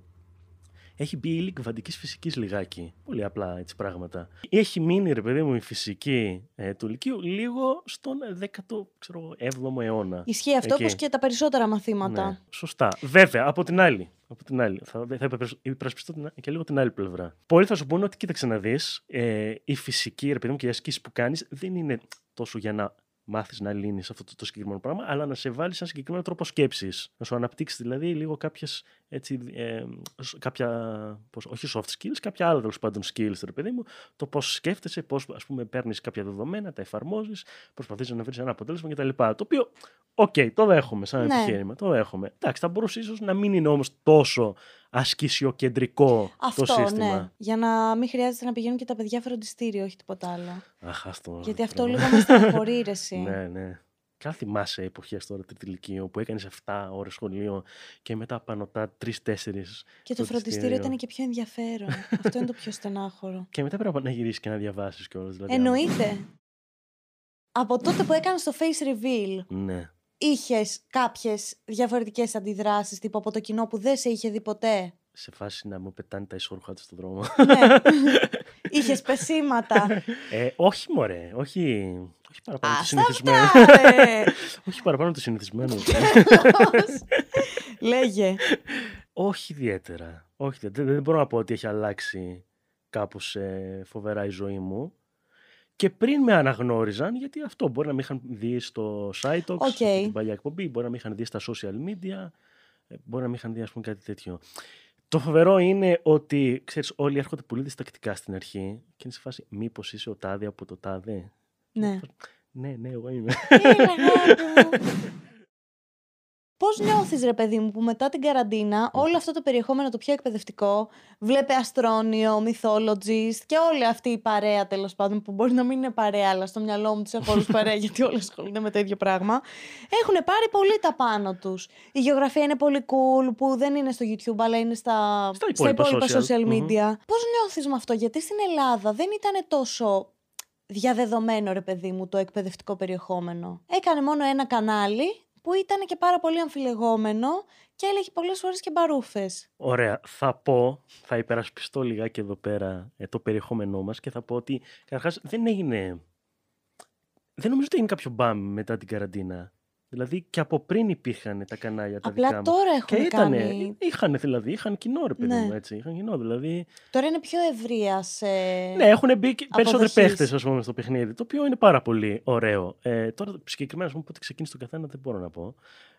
Έχει μπει η ύλη κβαντικής φυσικής λιγάκι. Πολύ απλά έτσι πράγματα. Έχει μείνει, ρε παιδί μου, η φυσική ε, του λυκείου λίγο στον δέκατο έβδομο αιώνα. Ισχύει αυτό, όπως και τα περισσότερα μαθήματα. Ναι, σωστά. Βέβαια, από την άλλη. Από την άλλη. Θα, θα υπερασπιστώ και λίγο την άλλη πλευρά. Πολλοί θα σου πούνε ότι κοίταξε να δεις, ε, η φυσική, ρε παιδί μου, και οι ασκήσεις που κάνεις δεν είναι τόσο για να μάθεις να λύνεις αυτό το, το συγκεκριμένο πράγμα, αλλά να σε βάλεις σε ένα συγκεκριμένο τρόπο σκέψης. Να σου αναπτύξεις δηλαδή λίγο κάποιες, έτσι, ε, κάποια, πώς, όχι soft skills, κάποια άλλα τέλος πάντων skills, ρε παιδί μου, το πώς σκέφτεσαι, πώς, ας πούμε, παίρνεις κάποια δεδομένα, τα εφαρμόζεις, προσπαθείς να βρεις ένα αποτέλεσμα κτλ. Το οποίο, οκ, okay, το δέχομαι σαν ναι. επιχείρημα, το δέχομαι. Εντάξει, θα μπορούσε ίσως να μην είναι όμως τόσο ασκησιοκεντρικό αυτό, το σύστημα. Ναι. Για να μην χρειάζεται να πηγαίνουν και τα παιδιά φροντιστήριο, όχι τίποτα άλλο. Αχ, αυτό. Γιατί αυτό λίγο με στεναχωρεί, ρε εσύ. Ναι, ναι. Καν θυμάσαι εποχές τώρα τρίτη λυκείου που έκανες επτά ώρες σχολείο και μετά πανωτά τρεις τέσσερις. Και το φροντιστήριο ήταν και πιο ενδιαφέρον. Αυτό είναι το πιο στενάχωρο. Και μετά πρέπει να γυρίσεις και να διαβάσεις κιόλας. Δηλαδή, εννοείται. Από τότε που έκανες το face reveal, ναι. είχες κάποιες διαφορετικές αντιδράσεις, τύπου από το κοινό που δεν σε είχε δει ποτέ? Σε φάση να μου πετάνε τα ισόρουχα του στον δρόμο. Ναι. Είχες πεσήματα? Ε, όχι μωρέ, όχι, Όχι παραπάνω το Ας συνηθισμένο. αυτά, ρε! Όχι παραπάνω το συνηθισμένο. Λέγε. Όχι ιδιαίτερα. Όχι, ιδιαίτερα. Δεν μπορώ να πω ότι έχει αλλάξει κάπως ε, φοβερά η ζωή μου. Και πριν με αναγνώριζαν, γιατί αυτό μπορεί να με είχαν δει στο SciTalks, Οκ. okay. την παλιά εκπομπή, μπορεί να με είχαν δει στα social media, ε, μπορεί να με είχαν δει, ας πούμε, κάτι τέτοιο. Το φοβερό είναι ότι, ξέρεις, όλοι έρχονται πολύ διστακτικά στην αρχή και είναι σε φάση, μήπως είσαι ο τάδε από το τάδε. Ναι. Ναι, ναι, εγώ είμαι. Πώς νιώθεις, ρε παιδί μου, που μετά την καραντίνα όλο αυτό το περιεχόμενο το πιο εκπαιδευτικό, βλέπε Αστρόνιο, Mythologist και όλη αυτή η παρέα, τέλος πάντων, που μπορεί να μην είναι παρέα, αλλά στο μυαλό μου τους έχω όλους παρέα γιατί όλοι ασχολούνται με το ίδιο πράγμα, έχουν πάρει πολύ τα πάνω τους. Η γεωγραφία είναι πολύ cool, που δεν είναι στο YouTube, αλλά είναι στα, στα υπόλοιπα, στα υπόλοιπα social, social media. Mm-hmm. Πώς νιώθεις με αυτό, γιατί στην Ελλάδα δεν ήταν τόσο διαδεδομένο, ρε παιδί μου, το εκπαιδευτικό περιεχόμενο. Έκανε μόνο ένα κανάλι που ήταν και πάρα πολύ αμφιλεγόμενο και έλεγε πολλές φορές και μπαρούφες. Ωραία. Θα πω, θα υπερασπιστώ λιγάκι εδώ πέρα ε, το περιεχόμενό μας και θα πω ότι καταρχάς δεν έγινε... Δεν νομίζω ότι έγινε κάποιο μπαμ μετά την καραντίνα. Δηλαδή και από πριν υπήρχαν τα κανάλια τα Απλά δικά μου. τώρα έχουν και ήτανε, κάνει... Είχαν δηλαδή, είχαν κοινό ρε παιδί ναι. μου, έτσι. Είχαν κοινό δηλαδή. Τώρα είναι πιο ευρείας ε... Ναι, έχουν μπει περισσότεροι αποδοχής. παίχτες, ας πούμε, στο παιχνίδι, το οποίο είναι πάρα πολύ ωραίο. Ε, τώρα συγκεκριμένα, ας πούμε, πότε ξεκίνησε το καθένα δεν μπορώ να πω.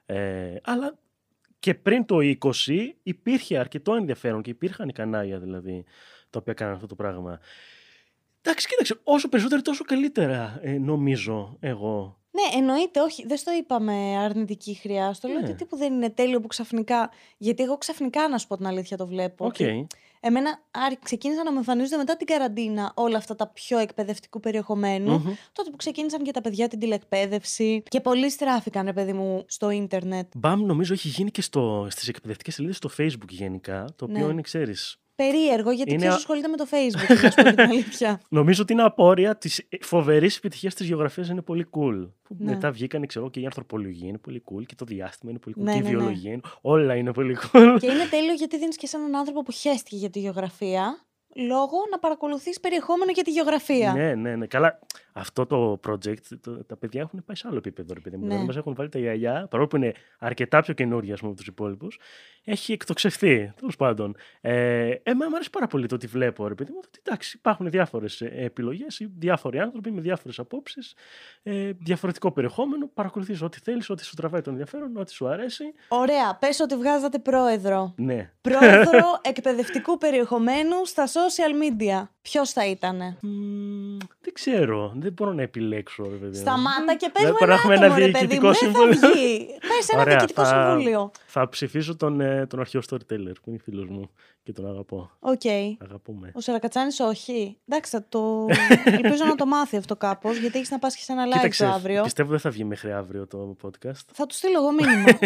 Ε, αλλά και πριν το είκοσι υπήρχε αρκετό ενδιαφέρον και υπήρχαν οι κανάλια δηλαδή τα οποία κάναν αυτό το πράγμα. Εντάξει, κοίταξε, όσο περισσότερο τόσο καλύτερα, ε, νομίζω εγώ. Ναι, εννοείται, όχι, δεν στο είπαμε αρνητική χρειά. Στο λέω Ναι. ότι τύπου δεν είναι τέλειο που ξαφνικά. Γιατί εγώ ξαφνικά, να σου πω την αλήθεια, το βλέπω. Okay. Εμένα άρη, ξεκίνησαν να με εμφανίζονται μετά την καραντίνα όλα αυτά τα πιο εκπαιδευτικού περιεχομένου. Mm-hmm. Τότε που ξεκίνησαν και τα παιδιά την τηλεκπαίδευση. Και πολλοί στράφηκαν, ρε παιδί μου, στο ίντερνετ. Μπαμ, νομίζω έχει γίνει και στο, στις εκπαιδευτικές σελίδες στο Facebook γενικά. Το οποίο ναι. είναι, ξέρεις. Περίεργο, γιατί είναι... ποιος ασχολείται με το Facebook, να σου πω την αλήθεια. Νομίζω ότι είναι απόρρια της φοβερής επιτυχίας της γεωγραφίας, είναι πολύ cool. Που ναι. μετά βγήκαν, ξέρω, και η ανθρωπολογία είναι πολύ cool και το διάστημα είναι πολύ cool ναι, και η ναι, βιολογία ναι. είναι. Όλα είναι πολύ cool. Και είναι τέλειο γιατί δίνεις και σε έναν άνθρωπο που χέστηκε για τη γεωγραφία λόγο να παρακολουθείς περιεχόμενο για τη γεωγραφία. Ναι, ναι, ναι. Καλά. Αυτό το project, το, τα παιδιά έχουν πάει σε άλλο επίπεδο. Ρε παιδί μου. Ναι. Δηλαδή, μας έχουν βάλει τα γιαγιά, παρόλο που είναι αρκετά πιο καινούργια από τους υπόλοιπους, έχει εκτοξευθεί. Τέλος πάντων. Ε, εμένα μου αρέσει πάρα πολύ το ότι βλέπω, ρε παιδί μου, ότι εντάξει, υπάρχουν διάφορες επιλογές, διάφοροι άνθρωποι με διάφορες απόψεις, ε, διαφορετικό περιεχόμενο. Παρακολουθείς ό,τι θέλεις, ό,τι σου τραβάει τον ενδιαφέρον, ό,τι σου αρέσει. Ωραία. Πες ότι βγάζατε πρόεδρο. Ναι. Πρόεδρο εκπαιδευτικού περιεχομένου στα social media. Ποιος θα ήτανε? Mm, δεν ξέρω. Δεν μπορώ να επιλέξω, ρε παιδί. Σταμάτα και πες Δεν μου μπορώ ένα να έχουμε άτομο, ένα ρε παιδί μου. διοικητικό Δεν συμβούλιο. θα βγει. Πες ένα Ωραία, διοικητικό θα- συμβούλιο. Θα ψηφίσω τον, ε, τον αρχαίο storyteller που είναι φίλος μου και τον αγαπώ. Οκ. Αγαπούμε. Ο Σερακατσάνης όχι. Εντάξει, θα το... ελπίζω να το μάθει αυτό κάπως, γιατί έχεις να πας και σε ένα live Κοίταξε, το αύριο. πιστεύω δεν θα βγει μέχρι αύριο το podcast. Θα του στείλω εγώ μήνυμα.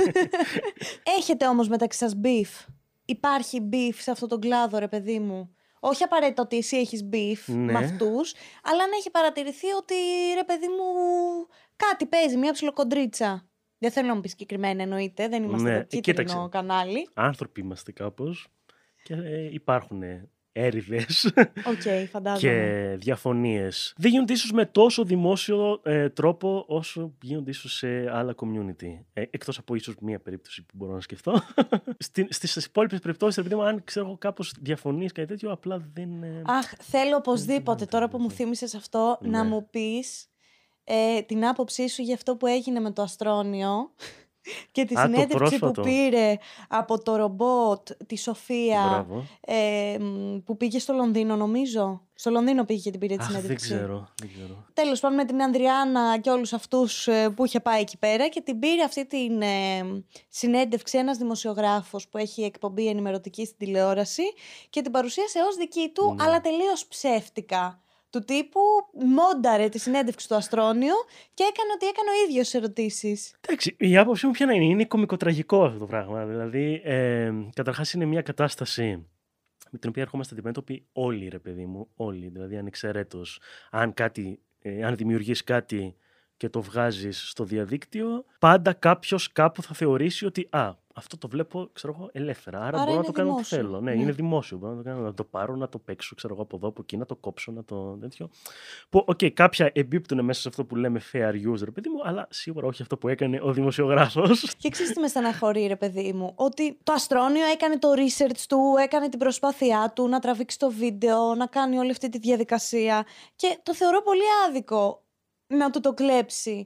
Έχετε όμως μεταξύ σας beef? Υπάρχει beef σε αυτόν τον κλάδο, ρε παιδί μου? Όχι απαραίτητα ότι εσύ έχεις beef Ναι. με αυτούς, αλλά να έχει παρατηρηθεί ότι, ρε παιδί μου, κάτι παίζει, μια ψιλοκοντρίτσα. Δεν θέλω να μου πει συγκεκριμένα, εννοείται. Δεν είμαστε Ναι, το κίτρινο κοίταξε. κανάλι. Άνθρωποι είμαστε κάπως και ε, υπάρχουν έρηδες Οκ, φαντάζομαι. και διαφωνίες. Δεν γίνονται ίσως με τόσο δημόσιο ε, τρόπο όσο γίνονται ίσως σε άλλα community. Ε, εκτός από ίσως μία περίπτωση που μπορώ να σκεφτώ. Στην, στις υπόλοιπες περιπτώσεις, επειδή μου, αν ξέρω κάπως διαφωνείς κάτι τέτοιο, απλά δεν... Ε... Αχ, θέλω οπωσδήποτε δεν τώρα που μου νομίζω. θύμισες αυτό Ναι. να μου πεις ε, την άποψή σου για αυτό που έγινε με το Αστρόνιο και τη Α, το συνέντευξη που πρόσφατο. πήρε από το ρομπότ τη Σοφία Μπράβο. ε, μ, που πήγε στο Λονδίνο, νομίζω. Στο Λονδίνο πήγε και την πήρε τη Αχ, δεν συνέντευξη. ξέρω, δεν ξέρω. Τέλος πάντων, με την Ανδριάννα και όλους αυτούς ε, που είχε πάει εκεί πέρα και την πήρε αυτή την ε, συνέντευξη ένας δημοσιογράφος που έχει εκπομπή ενημερωτική στην τηλεόραση και την παρουσίασε ως δική του, Ναι. αλλά τελείως ψεύτικα. Του τύπου μόνταρε τη συνέντευξη του Αστρόνιο και έκανε ότι έκανε ο ίδιος ερωτήσεις. Εντάξει, η άποψή μου ποια είναι, είναι κωμικοτραγικό αυτό το πράγμα. Δηλαδή, ε, καταρχάς είναι μια κατάσταση με την οποία ερχόμαστε αντιμέτωποι όλοι, ρε παιδί μου, όλοι, δηλαδή ανεξαιρέτως. Αν, κάτι, ε, αν δημιουργείς κάτι και το βγάζεις στο διαδίκτυο, πάντα κάποιος κάπου θα θεωρήσει ότι «Α, αυτό το βλέπω, ξέρω εγώ, ελεύθερα. Άρα, Άρα μπορώ να το κάνω ό,τι δημόσιο. θέλω. Ναι, Ναι. είναι δημόσιο. Μπορώ να το, κάνω, να το πάρω, να το παίξω, ξέρω εγώ, από εδώ, από εκεί, να το κόψω, να το τέτοιο. Που, οκ, okay, κάποια εμπίπτουν μέσα σε αυτό που λέμε fair use, ρε παιδί μου, αλλά σίγουρα όχι αυτό που έκανε ο δημοσιογράφος. Και ξέρεις τι με στεναχωρεί, ρε παιδί μου, ότι το Αστρόνιο έκανε το research του, έκανε την προσπάθειά του να τραβήξει το βίντεο, να κάνει όλη αυτή τη διαδικασία. Και το θεωρώ πολύ άδικο να του το κλέψει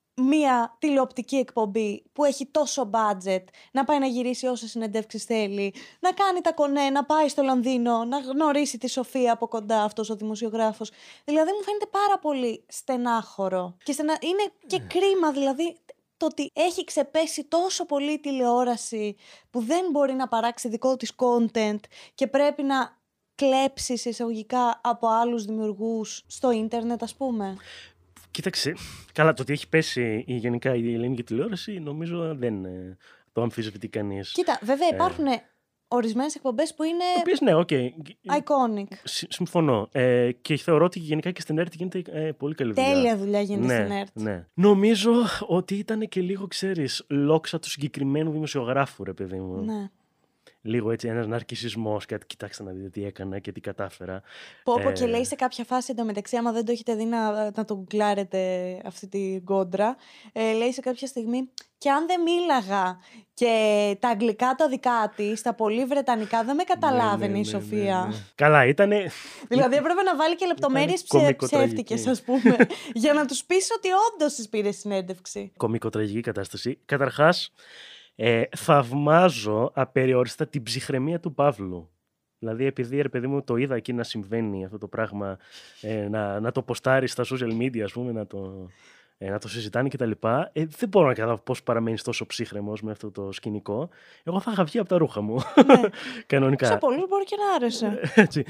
μία τηλεοπτική εκπομπή που έχει τόσο budget, να πάει να γυρίσει όσες συνεντεύξεις θέλει, να κάνει τα κονέ, να πάει στο Λονδίνο, να γνωρίσει τη Σοφία από κοντά αυτός ο δημοσιογράφος. Δηλαδή μου φαίνεται πάρα πολύ στενάχωρο. Και στενα... είναι και κρίμα δηλαδή το ότι έχει ξεπέσει τόσο πολύ η τηλεόραση που δεν μπορεί να παράξει δικό της content και πρέπει να κλέψει εισαγωγικά από άλλους δημιουργούς στο ίντερνετ, ας πούμε. Κοίταξε, καλά, το ότι έχει πέσει η, γενικά η ελληνική τηλεόραση νομίζω δεν ε, το αμφισβητεί κανείς. Κοίτα, βέβαια υπάρχουν ε, ορισμένες εκπομπές που είναι οποίες, ναι, okay. iconic. Συμφωνώ. Ε, και θεωρώ ότι γενικά και στην ΕΡΤ γίνεται ε, πολύ καλή δουλειά. Τέλεια δουλειά γίνεται ναι, στην ΕΡΤ. Ναι. Νομίζω ότι ήταν και λίγο, ξέρεις, λόξα του συγκεκριμένου δημοσιογράφου, ρε παιδί μου. Ναι. Λίγο έτσι ένας ναρκισσισμός, κάτι κοιτάξτε να δείτε τι έκανα και τι κατάφερα. Πω πω ε... και λέει σε κάποια φάση εντωμεταξύ, άμα δεν το έχετε δει να, να το γκκλάρετε αυτή την κόντρα, ε, λέει σε κάποια στιγμή, και αν δεν μίλαγα και τα αγγλικά τα δικά της, τα πολύ βρετανικά, δεν με καταλάβαινε ναι, ναι, η ναι, Σοφία. ναι, ναι. Καλά, ήτανε... Δηλαδή έπρεπε να βάλει και λεπτομέρειες ψε... ψεύτικες, ας πούμε, για να τους πεις ότι όντως της πήρε συνέντευξη. Κωμικοτραγική κατάσταση. Καταρχάς, Ε, θαυμάζω απεριόριστα την ψυχραιμία του Παύλου. Δηλαδή, επειδή ρε παιδί μου το είδα εκεί να συμβαίνει αυτό το πράγμα, ε, να, να το ποστάρει στα social media, ας πούμε, να το, ε, να το συζητάνε κτλ. Ε, δεν μπορώ να καταλάβω πώς παραμένεις τόσο ψύχρεμος με αυτό το σκηνικό. Εγώ θα είχα βγει από τα ρούχα μου. Ναι. Κανονικά. Σε πολλούς μπορεί και να άρεσε. Έτσι.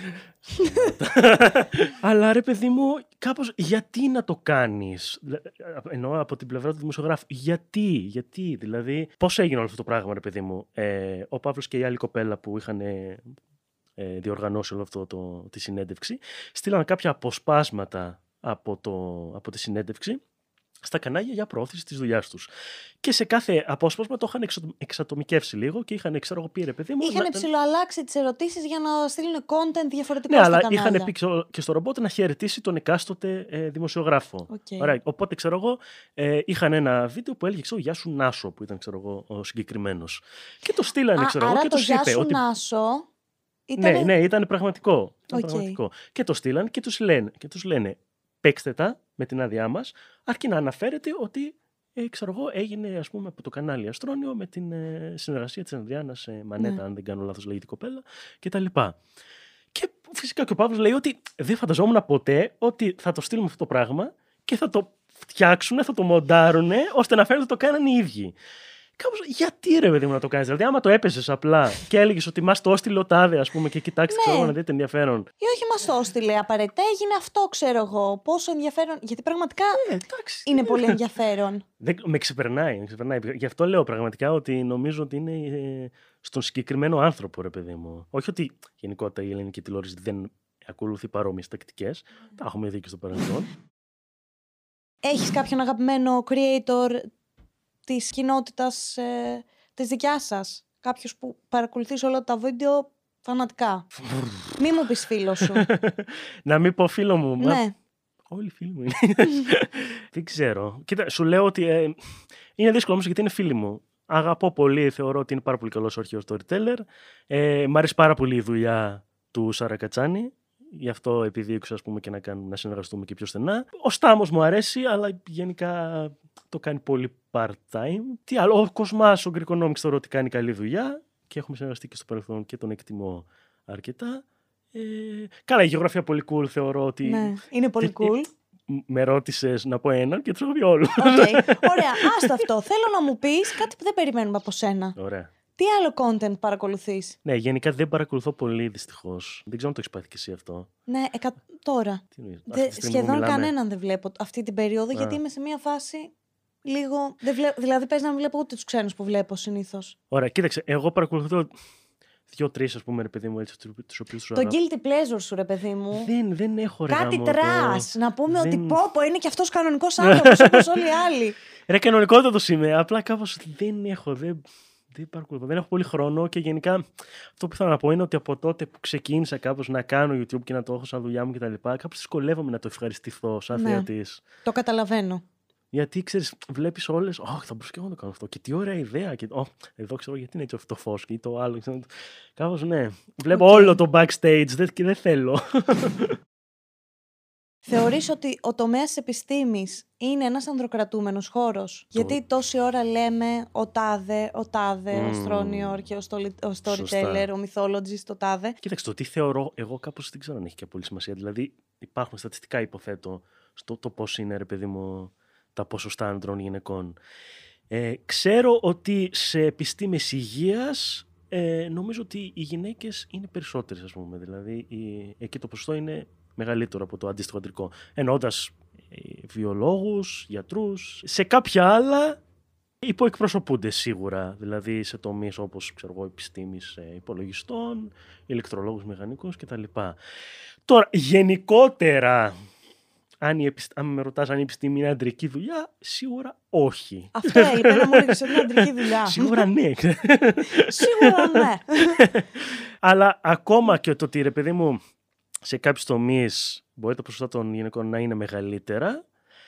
Αλλά ρε παιδί μου, κάπως γιατί να το κάνεις, εννοώ από την πλευρά του δημοσιογράφου, γιατί, γιατί, δηλαδή πώς έγινε όλο αυτό το πράγμα, ρε παιδί μου. Ε, ο Παύλος και η άλλη κοπέλα που είχαν ε, διοργανώσει όλο αυτό το, τη συνέντευξη, στείλαν κάποια αποσπάσματα από, το, από τη συνέντευξη στα κανάλια για προώθηση της δουλειάς τους. Και σε κάθε απόσπασμα το είχαν εξατομικεύσει λίγο και είχαν, ξέρω εγώ, πει ρε παιδί μου. Είχαν να... ψιλοαλλάξει τις ερωτήσεις για να στείλουν content διαφορετικό ναι, στα αλλά κανάλια. είχαν πει και στο ρομπότ να χαιρετήσει τον εκάστοτε ε, δημοσιογράφο. Okay. Ωραία. Οπότε, ξέρω εγώ, ε, είχαν ένα βίντεο που έλεγε, ξέρω, Γεια σου Νάσο, που ήταν, ξέρω εγώ, ο συγκεκριμένος. Και το στείλανε, ξέρω εγώ, και τους είπε. Γεια σου ότι... Νάσο. Ήτανε... Ναι, ναι, ήταν πραγματικό. Ήταν Okay. πραγματικό. Και το στείλαν και τους λένε, και τους λένε παίξτε τα με την άδειά μας, αρκεί να αναφέρετε ότι ε, ξέρω εγώ, έγινε, ας πούμε, από το κανάλι Αστρόνιο με την ε, συνεργασία της Ανδριάννας ε, Μανέτα, ναι. αν δεν κάνω λάθος, λέγεται η κοπέλα, κτλ. Και φυσικά και ο Παύλος λέει ότι δεν φανταζόμουν ποτέ ότι θα το στείλουμε αυτό το πράγμα και θα το φτιάξουν, θα το μοντάρουν, ώστε να φαίνεται ότι το κάνανε οι ίδιοι. Κάπως, γιατί ρε παιδί μου να το κάνεις, δηλαδή άμα το έπαιζες απλά και έλεγες ότι μας το έστειλε ο τάδε, ας πούμε, και κοιτάξτε, ναι. ξέρω να δείτε ενδιαφέρον. Ή όχι μας το έστειλε απαραίτητα, έγινε αυτό, ξέρω εγώ, πόσο ενδιαφέρον, γιατί πραγματικά ε, εντάξει, είναι πολύ ενδιαφέρον. Δεν, με ξεπερνάει, με ξεπερνάει. Γι' αυτό λέω πραγματικά ότι νομίζω ότι είναι ε, στον συγκεκριμένο άνθρωπο, ρε παιδί μου. Όχι ότι γενικότερα η ελληνική τηλεόραση δεν ακολουθεί παρόμοιες τακτικές. Mm. Τα έχουμε δει και στο παρελθόν. Έχεις κάποιον αγαπημένο creator της κοινότητας ε, της δικιάς σας? Κάποιος που παρακολουθείς όλα τα βίντεο φανατικά? Μη μου πεις φίλο σου. Να μην πω φίλο μου. Ναι. Μα... Όλοι φίλοι μου είναι. Δεν ξέρω. Κοίτα, σου λέω ότι ε, είναι δύσκολο όμως γιατί είναι φίλοι μου. Αγαπώ πολύ, θεωρώ ότι είναι πάρα πολύ καλός αρχαίος storyteller. Ε, μ' αρέσει πάρα πολύ η δουλειά του Σαρακατσάνη. Γι' αυτό επιδίωξα, ας πούμε, και να, κάνουμε, να συνεργαστούμε και πιο στενά. Ο Στάμος μου αρέσει, αλλά γενικά το κάνει πολύ part-time. Τι άλλο, ο Κοσμάς, ο Greekonomics, θεωρώ ότι κάνει καλή δουλειά και έχουμε συνεργαστεί και στο παρελθόν και τον εκτιμώ αρκετά. Ε, καλά, η γεωγραφία πολύ cool, θεωρώ ότι... Ναι, είναι πολύ και, cool. Με ρώτησες να πω έναν και τους έχω πει όλους. Okay. Ωραία, άστα αυτό. Θέλω να μου πεις κάτι που δεν περιμένουμε από σένα. Ωραία. Τι άλλο content παρακολουθείς? Ναι, γενικά δεν παρακολουθώ πολύ, δυστυχώς. Δεν ξέρω αν το έχεις πάθει και εσύ αυτό. Ναι, εκα... τώρα. Δε, σχεδόν κανέναν δεν βλέπω αυτή την περίοδο, Α. γιατί είμαι σε μια φάση λίγο... Δεν βλέ... Δηλαδή παίζει να μην βλέπω ούτε τους ξένους που βλέπω συνήθως. Ωραία, κοίταξε, εγώ παρακολουθώ δύο-τρεις, ας πούμε, ρε παιδί μου, έτσι, τους οποίους το guilty pleasure σου, ρε παιδί μου. Δεν, δεν έχω, ρε κάτι γάμο, τρας, το... να πούμε δεν... ότι πω πω είναι και αυτός κανονικός άνθρωπος όπως όλοι οι άλλοι. Ρε, κανονικότατος είμαι, απλά κάπως δεν έχω, δεν... Δεν παρακολουθώ. Δεν έχω πολύ χρόνο και γενικά αυτό που ήθελα να πω είναι ότι από τότε που ξεκίνησα κάπως να κάνω YouTube και να το έχω σαν δουλειά μου κτλ., κάπως δυσκολεύομαι να το ευχαριστηθώ σαν Ναι. θεατής. Το καταλαβαίνω. Γιατί ξέρεις, βλέπεις όλες, «Ωχ, θα μπορούσα και εγώ να το κάνω αυτό». Και τι ωραία ιδέα. Και, «Ωχ, εδώ ξέρω γιατί είναι έτσι αυτό το φως ή το άλλο». Κάπως ναι. Βλέπω Okay. όλο το backstage και δεν θέλω. Θεωρείς ότι ο τομέας της επιστήμης είναι ένας ανδροκρατούμενος χώρος? Γιατί τόση ώρα λέμε ο τάδε, ο τάδε, mm. ο στρόνιορ και ο, στολι... ο storyteller, ο mythologist, ο τάδε. Κοίταξε, το τι θεωρώ εγώ κάπως δεν ξέρω αν έχει και πολύ σημασία. Δηλαδή υπάρχουν στατιστικά, υποθέτω, στο το πώς είναι, ρε παιδί μου, τα ποσοστά άντρων γυναικών. Ε, ξέρω ότι σε επιστήμες υγείας ε, νομίζω ότι οι γυναίκες είναι περισσότερες, ας πούμε. Δηλαδή η, εκεί το ποσοστό είναι μεγαλύτερο από το αντίστοιχο αντρικό. Εννοώντας ε, βιολόγους, γιατρούς. Σε κάποια άλλα υποεκπροσωπούνται σίγουρα. Δηλαδή σε τομείς όπως ξέρω εγώ, επιστήμης ε, υπολογιστών, ηλεκτρολόγους, μηχανικούς κτλ. Τώρα, γενικότερα, αν, η επισ... αν με ρωτάς αν η επιστήμη είναι αντρική δουλειά, σίγουρα όχι. Αυτό είπε να μου ρίξεις ότι είναι αντρική δουλειά. Σίγουρα ναι. Σίγουρα ναι. Αλλά ακόμα και το ότι, ρε παιδί μου, σε κάποιους τομείς μπορεί τα ποσοστά των γυναικών να είναι μεγαλύτερα,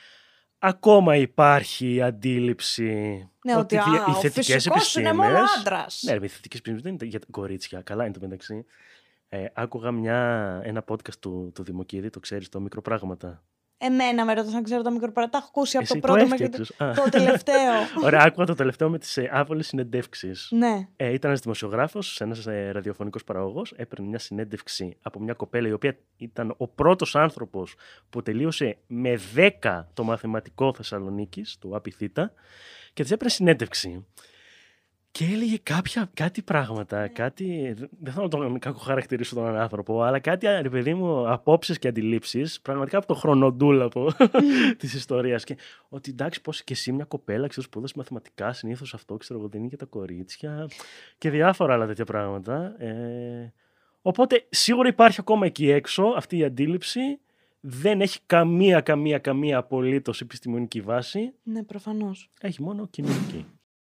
ακόμα υπάρχει η αντίληψη ναι, ότι, ότι α, οι θετικές επιστήμες είναι μόνο άντρας. Ναι, οι θετικές επιστήμες δεν είναι για κορίτσια. Καλά είναι το μεταξύ. Ε, άκουγα μια, ένα podcast του, του Δημοκίδη, το ξέρεις, το Μικροπράγματα. Εμένα με ρωτάς να ξέρω τα μικροπράγματα. Τα έχω ακούσει από Εσύ το πρώτο το μέχρι το, το τελευταίο. Ωραία, άκουγα το τελευταίο με τις ε, άβολες συνεντεύξεις. Ναι. Ε, ήταν ένας δημοσιογράφος, ένας ε, ραδιοφωνικός παραγωγός, έπαιρνε μια συνέντευξη από μια κοπέλα η οποία ήταν ο πρώτος άνθρωπος που τελείωσε με δέκα το μαθηματικό Θεσσαλονίκης, του Απιθύτα, και της έπαιρνε συνέντευξη. Και έλεγε κάποια, κάτι πράγματα, κάτι, δεν θέλω να τον κακοχαρακτηρίσω τον άνθρωπο, αλλά κάτι, ρε παιδί μου, απόψεις και αντιλήψεις, πραγματικά από το χρονοτούλαπο της ιστορίας. Και ότι εντάξει, πώς και εσύ μια κοπέλα, ξέρω, σπούδασε μαθηματικά, συνήθως αυτό, ξέρω εγώ, δεν είναι για τα κορίτσια και διάφορα άλλα τέτοια πράγματα. Ε, οπότε, σίγουρα υπάρχει ακόμα εκεί έξω αυτή η αντίληψη. Δεν έχει καμία, καμία, καμία απολύτως επιστημονική βάση. Ναι, προφανώς. Έχει μόνο κοινωνική.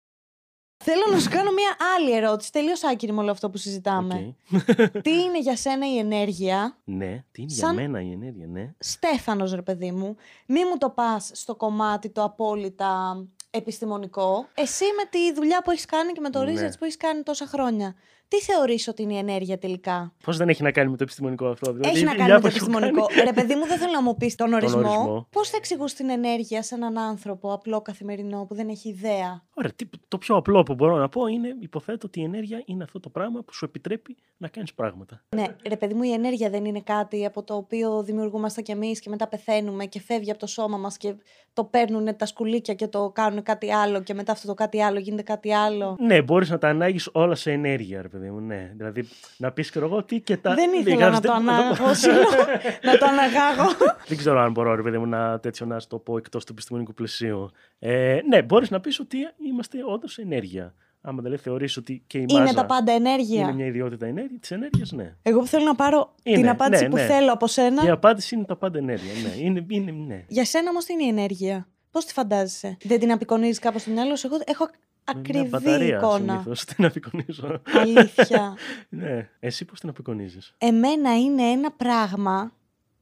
Θέλω να σου κάνω μια άλλη ερώτηση, τελείως άκυρη με όλο αυτό που συζητάμε. Okay. Τι είναι για σένα η ενέργεια? Ναι, τι είναι σαν... για μένα η ενέργεια, ναι. Στέφανος, ρε παιδί μου, μη μου το πας στο κομμάτι το απόλυτα επιστημονικό. Εσύ με τη δουλειά που έχεις κάνει και με το research ναι. που έχεις κάνει τόσα χρόνια, τι θεωρείς ότι είναι η ενέργεια τελικά? Πώς δεν έχει να κάνει με το επιστημονικό αυτό? Δηλαδή, έχει να κάνει με το επιστημονικό. Ρε παιδί μου, δεν θέλω να μου πεις τον ορισμό. Τον ορισμό. Πώς θα εξηγούς την ενέργεια σε έναν άνθρωπο απλό καθημερινό που δεν έχει ιδέα? Ωραία, το πιο απλό που μπορώ να πω είναι, υποθέτω ότι η ενέργεια είναι αυτό το πράγμα που σου επιτρέπει να κάνεις πράγματα. Ναι, ρε παιδί μου, η ενέργεια δεν είναι κάτι από το οποίο δημιουργούμαστε κι εμείς και μετά πεθαίνουμε και φεύγει από το σώμα μας και το παίρνουν τα σκουλίκια και το κάνουν κάτι άλλο και μετά αυτό το κάτι άλλο γίνεται κάτι άλλο. Ναι, μπορείς να τα ανάγεις όλα σε ενέργεια, ρε παιδί μου, ναι. Δηλαδή, να πεις και εγώ τι και τα... Δεν ήθελα Λιγάς, να το ανάγω, να το αναγάγω. Δεν ξέρω αν μπορώ, ρε παιδί μου, να τέτοιο να το πω εκτός του επιστημονικού πλαισίου. Ε, ναι, μπορείς να πεις ότι είμαστε όντως ενέργεια. Άμα δηλαδή θεωρείς ότι και η μάζα είναι τα πάντα ενέργεια. Είναι μια ιδιότητα ενέργεια, της ενέργειας, ναι. Εγώ που θέλω να πάρω είναι, την απάντηση ναι, που ναι. θέλω από σένα. Η απάντηση είναι τα πάντα ενέργεια, ναι. Είναι, είναι, ναι. Για σένα όμως τι είναι η ενέργεια? Πώς τη φαντάζεσαι? Δεν την απεικονίζεις κάπως στο μυαλό σου? Εγώ έχω ακριβή μια μπαταρία, εικόνα. Συνήθως την απεικονίζω. Αλήθεια. Ναι. Εσύ πώς την απεικονίζεις? Εμένα είναι ένα πράγμα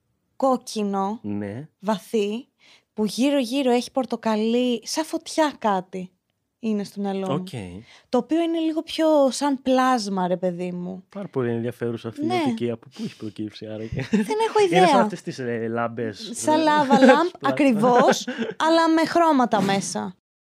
κόκκινο, ναι. βαθύ, που γύρω γύρω έχει πορτοκαλί, σαν φωτιά κάτι. Είναι στο μυαλό μου. Okay. Το οποίο είναι λίγο πιο σαν πλάσμα, ρε παιδί μου. Πάρα πολύ ενδιαφέρουσα αυτή η ναι. οπτική. Από πού έχει προκύψει άραγε? Δεν έχω ιδέα. Είναι σαν αυτές τις ε, λάμπες. Σαν λάβα λάμπ, ακριβώς, αλλά με χρώματα μέσα.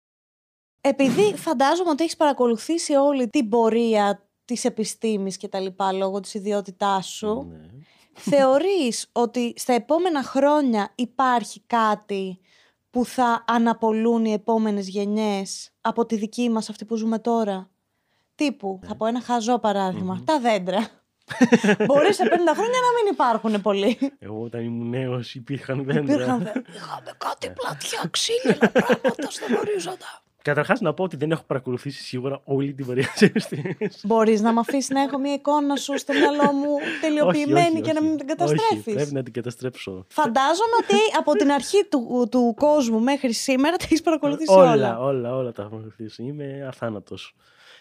Επειδή φαντάζομαι ότι έχεις παρακολουθήσει όλη την πορεία της επιστήμης και τα λοιπά λόγω της ιδιότητάς σου, ναι. θεωρείς ότι στα επόμενα χρόνια υπάρχει κάτι που θα αναπολούν οι επόμενες γενιές από τη δική μας αυτή που ζούμε τώρα? Τύπου, ναι. θα πω ένα χαζό παράδειγμα, mm-hmm. τα δέντρα. Μπορεί σε πενήντα χρόνια να μην υπάρχουν πολλοί. Εγώ όταν ήμουν νέος υπήρχαν δέντρα. Υπήρχαν δέντρα. Είχαμε κάτι πλατιά ξύλινα πράγματα στον ορίζοντα. Καταρχάς να πω ότι δεν έχω παρακολουθήσει σίγουρα όλη την πορεία της επιστήμης. Μπορείς να με αφήσεις να έχω μια εικόνα σου στο μυαλό μου τελειοποιημένη όχι, όχι, και όχι. να μην την καταστρέφεις? Όχι, πρέπει να την καταστρέψω. Φαντάζομαι ότι από την αρχή του, του κόσμου μέχρι σήμερα τα έχεις παρακολουθήσει όλα. Όλα, όλα, όλα τα έχω παρακολουθήσει. Είμαι αθάνατος.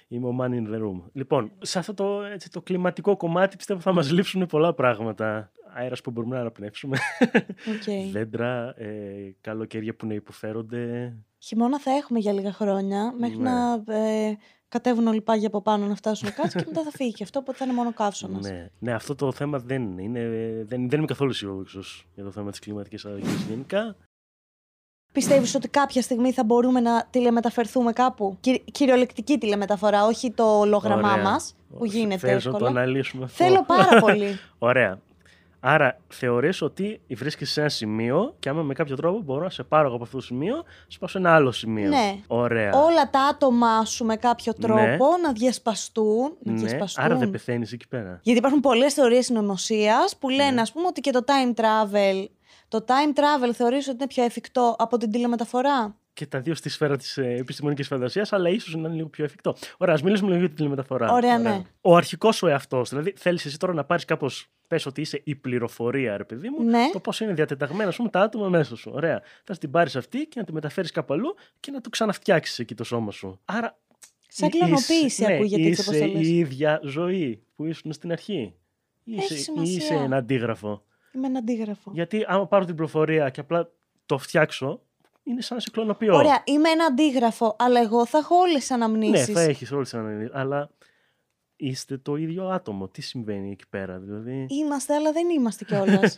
Είμαι ο man in the room. Λοιπόν, σε αυτό το, έτσι, το κλιματικό κομμάτι πιστεύω θα μας λείψουν πολλά πράγματα. Αέρας που μπορούμε να αναπνεύσουμε. Okay. Δέντρα, ε, καλοκαίρια που να υποφέρονται. Χειμώνα θα έχουμε για λίγα χρόνια, μέχρι Ναι. να ε, κατέβουν όλοι οι πάγοι από πάνω να φτάσουν κάτω και μετά θα φύγει και αυτό, οπότε θα είναι μόνο καύσωνας. Ναι. ναι, αυτό το θέμα δεν είναι. είναι δεν, δεν είμαι καθόλου αισιόδοξος για το θέμα της κλιματικής αλλαγής γενικά. Πιστεύεις ότι κάποια στιγμή θα μπορούμε να τηλεμεταφερθούμε κάπου? Κυ- κυριολεκτική τηλεμεταφορά, όχι το ολόγραμμά Ωραία. μας που γίνεται Θες να το εύκολα. αναλύσουμε αυτό? Θέλω πάρα πολύ. Ωραία. Άρα θεωρείς ότι βρίσκεσαι σε ένα σημείο και άμα με κάποιο τρόπο μπορώ να σε πάρω από αυτό το σημείο, σε πάω σε ένα άλλο σημείο. Ναι. Ωραία. Όλα τα άτομά σου με κάποιο τρόπο Ναι. να διασπαστούν. Να Ναι. διασπαστούν. Άρα δεν πεθαίνεις εκεί πέρα. Γιατί υπάρχουν πολλές θεωρίες συνωμοσίας που λένε, Ναι. ας πούμε, ότι και το time travel. Το time travel θεωρείς ότι είναι πιο εφικτό από την τηλεμεταφορά? Και τα δύο στη σφαίρα της ε, επιστημονικής φαντασίας, αλλά ίσως να είναι λίγο πιο εφικτό. Ωραία, ας μιλήσουμε λίγο για την τηλεμεταφορά. Ωραία, ναι. Ο αρχικός σου εαυτός, δηλαδή θέλεις εσύ τώρα να πάρεις κάπως, πες ότι είσαι η πληροφορία, ρε παιδί μου, Ναι. το πώς είναι διατεταγμένα, ας πούμε, τα άτομα μέσα σου. Ωραία. Θα την πάρεις αυτή και να τη μεταφέρεις κάπου αλλού και να το ξαναφτιάξεις εκεί το σώμα σου. Άρα. Σαν κλωνοποίηση είσαι- ακούγεται ναι, έτσι όπως το είσαι λες. η ίδια ζωή που ήσουν στην αρχή. Ή Έχει είσαι, ή σημασία. είσαι ένα αντίγραφο. Είμαι ένα αντίγραφο. Γιατί άμα πάρω την πληροφορία και απλά το φτιάξω, είναι σαν να σε κλωνοποιώ. Ωραία, είμαι ένα αντίγραφο, αλλά εγώ θα έχω όλες τις Ναι, αναμνήσεις. θα έχεις όλες τις αναμνήσεις, αλλά είστε το ίδιο άτομο. Τι συμβαίνει εκεί πέρα, δηλαδή. Είμαστε, αλλά δεν είμαστε κιόλας.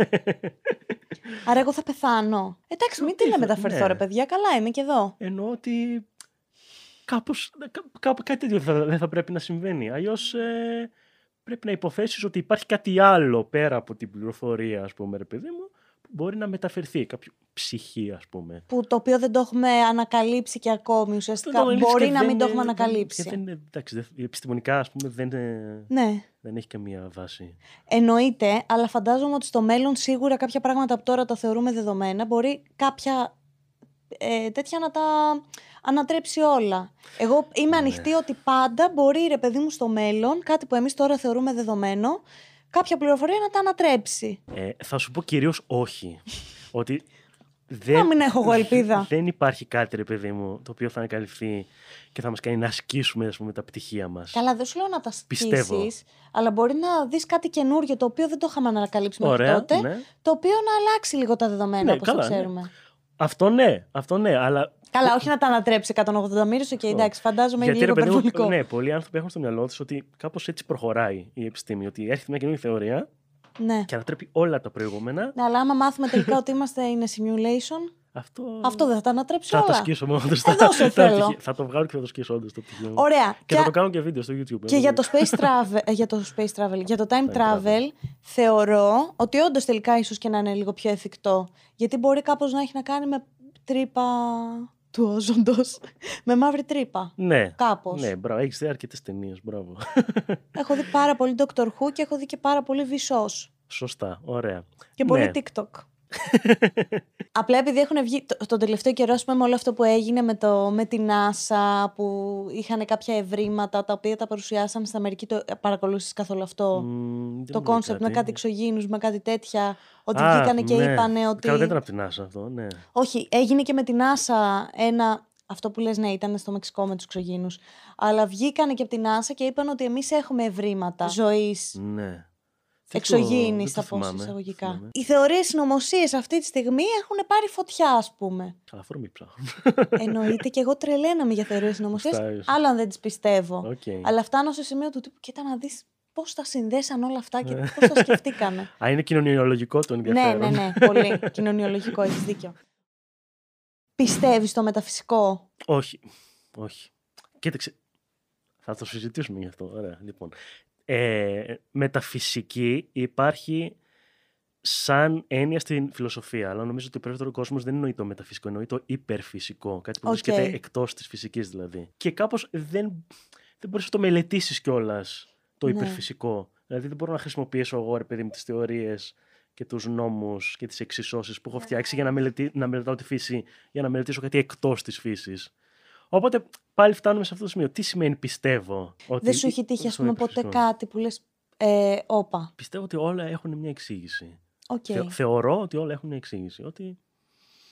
Άρα εγώ θα πεθάνω. Εντάξει, μην Τι θα- τηλεμεταφερθώ, ναι. ρε παιδιά. Καλά, είμαι και εδώ. Εννοώ ότι κάπως, κά, κάπου κάτι τέτοιο θα- δεν θα πρέπει να συμβαίνει. Αλλιώς ε, πρέπει να υποθέσεις ότι υπάρχει κάτι άλλο πέρα από την πληροφορία, ας πούμε, ρε παιδί μου, που μπορεί να μεταφερθεί. Κάποιο ψυχή, ας πούμε. Που το οποίο δεν το έχουμε ανακαλύψει και ακόμη. Ουσιαστικά Το αναλύσεις μπορεί και να δεν μην το είναι- έχουμε δεν- ανακαλύψει. και δεν είναι- εντάξει, δεν- επιστημονικά, ας πούμε, δεν, είναι- Ναι. δεν έχει καμία βάση. Εννοείται, αλλά φαντάζομαι ότι στο μέλλον σίγουρα κάποια πράγματα που τώρα τα θεωρούμε δεδομένα μπορεί κάποια ε, τέτοια να τα ανατρέψει όλα. Εγώ είμαι Ναι. ανοιχτή ότι πάντα μπορεί, ρε παιδί μου, στο μέλλον κάτι που εμείς τώρα θεωρούμε δεδομένο, κάποια πληροφορία να τα ανατρέψει. Ε, θα σου πω κυρίως όχι. Ότι Να δεν, μην έχω εγώ ελπίδα. δεν υπάρχει κάτι, ρε παιδί μου, το οποίο θα ανακαλυφθεί και θα μας κάνει να ασκήσουμε, ας πούμε, τα πτυχία μας. Καλά, δεν σου λέω να τα Πιστεύω. σκίσεις, αλλά μπορεί να δεις κάτι καινούριο το οποίο δεν το είχαμε ανακαλύψει μέχρι Ωραία, τότε, ναι. το οποίο να αλλάξει λίγο τα δεδομένα Ναι, όπως τα καλά, ναι. ξέρουμε. Αυτό ναι, αυτό ναι, αλλά. Καλά, όχι να τα ανατρέψει εκατόν ογδόντα μοίρες, οκ, εντάξει, φαντάζομαι είναι Γιατί, λίγο ρε παιδί μου, υπερβολικό. ναι, πολλοί άνθρωποι έχουν στο μυαλό του ότι κάπως έτσι προχωράει η επιστήμη. Ότι έρχεται μια καινούργια θεωρία Ναι. και ανατρέπει όλα τα προηγούμενα. Ναι, αλλά άμα μάθουμε τελικά ότι είμαστε in a simulation, Αυτό, αυτό δεν θα τα ανατρέψει θα όλα. το σκίσω μόνο. Εδώ σε θέλω. Θα το βγάλω και θα το σκίσω όντως το πτυχίο μου. Ωραία. Και, Και, θα το κάνω και βίντεο στο YouTube. και για το space travel, ε, για το space travel, για το time Time travel. travel, θεωρώ ότι όντως τελικά ίσως και να είναι λίγο πιο εφικτό. Γιατί μπορεί κάπως να έχει να κάνει με τρύπα του όζοντος. Με μαύρη τρύπα. Ναι. Κάπως. Ναι, μπράβο. Έχεις δει αρκετές ταινίες. Μπράβο. Έχω δει πάρα πολύ Doctor Who και έχω δει και πάρα πολύ Vsauce. Σωστά. Ωραία. Και πολύ Ναι. TikTok. Απλά επειδή έχουν βγει το, τον τελευταίο καιρό, ας πούμε, με όλο αυτό που έγινε με, το, με την NASA, που είχαν κάποια ευρήματα τα οποία τα παρουσιάσαν στην Αμερική. Το παρακολούθησες καθόλου αυτό? Μμμ, δεν Το μου λέει κόνσεπτ με κάτι εξωγήινους, με κάτι τέτοια. Ότι Α, βγήκανε και ναι. είπανε ότι. Καλά, δεν ήταν από την NASA αυτό, ναι. Όχι, έγινε και με την NASA ένα. Αυτό που λες, ναι, ήταν στο Μεξικό με τους εξωγήινους. Αλλά βγήκανε και από την NASA και είπαν ότι εμείς έχουμε ευρήματα ζωής Ναι. Δεν το- εξωγήινης, δεν το θα πω σε θυμάμαι, εισαγωγικά. δεν θυμάμαι. Οι θεωρίες συνωμοσίες αυτή τη στιγμή έχουν πάρει φωτιά, ας πούμε. Καλά, αφορμή ψάχνουν. Εννοείται και εγώ τρελαίναμε για θεωρίες συνωμοσίες, Στάεις. άλλο αν δεν τις πιστεύω. Οκ. Αλλά φτάνω σε σημείο του τύπου, κοίτα να δεις πώς τα συνδέσαν όλα αυτά και πώς τα σκεφτήκανε. Α, είναι κοινωνιολογικό το Ναι, ενδιαφέρον. ναι, ναι, πολύ κοινωνιολογικό, έχεις δίκιο. Πιστεύεις στο μεταφυσικό? Όχι. Όχι. Κοίταξε. Θα το συζητήσουμε γι' αυτό. Ωραία, λοιπόν. Ε, μεταφυσική υπάρχει σαν έννοια στην φιλοσοφία. Αλλά νομίζω ότι ο περισσότερο κόσμο δεν εννοεί το μεταφυσικό, εννοεί το υπερφυσικό. Κάτι που Οκ. βρίσκεται εκτός της φυσικής δηλαδή. Και κάπως δεν, δεν μπορείς να το μελετήσεις κιόλας το Ναι. υπερφυσικό. Δηλαδή δεν μπορώ να χρησιμοποιήσω εγώ, ρε παιδί μου, τις θεωρίες και τους νόμους και τις εξισώσεις που έχω φτιάξει για να, μελετή, να μελετάω τη φύση, για να μελετήσω κάτι εκτός της φύσης. Οπότε πάλι φτάνουμε σε αυτό το σημείο. Τι σημαίνει πιστεύω? Ότι Δεν σου έχει τύχει, ας στο πούμε, ποτέ υπερφυσικό. κάτι που λες, ε, όπα, Πιστεύω ότι όλα έχουν μια εξήγηση. οκ. Θε- θεωρώ ότι όλα έχουν μια εξήγηση. Ότι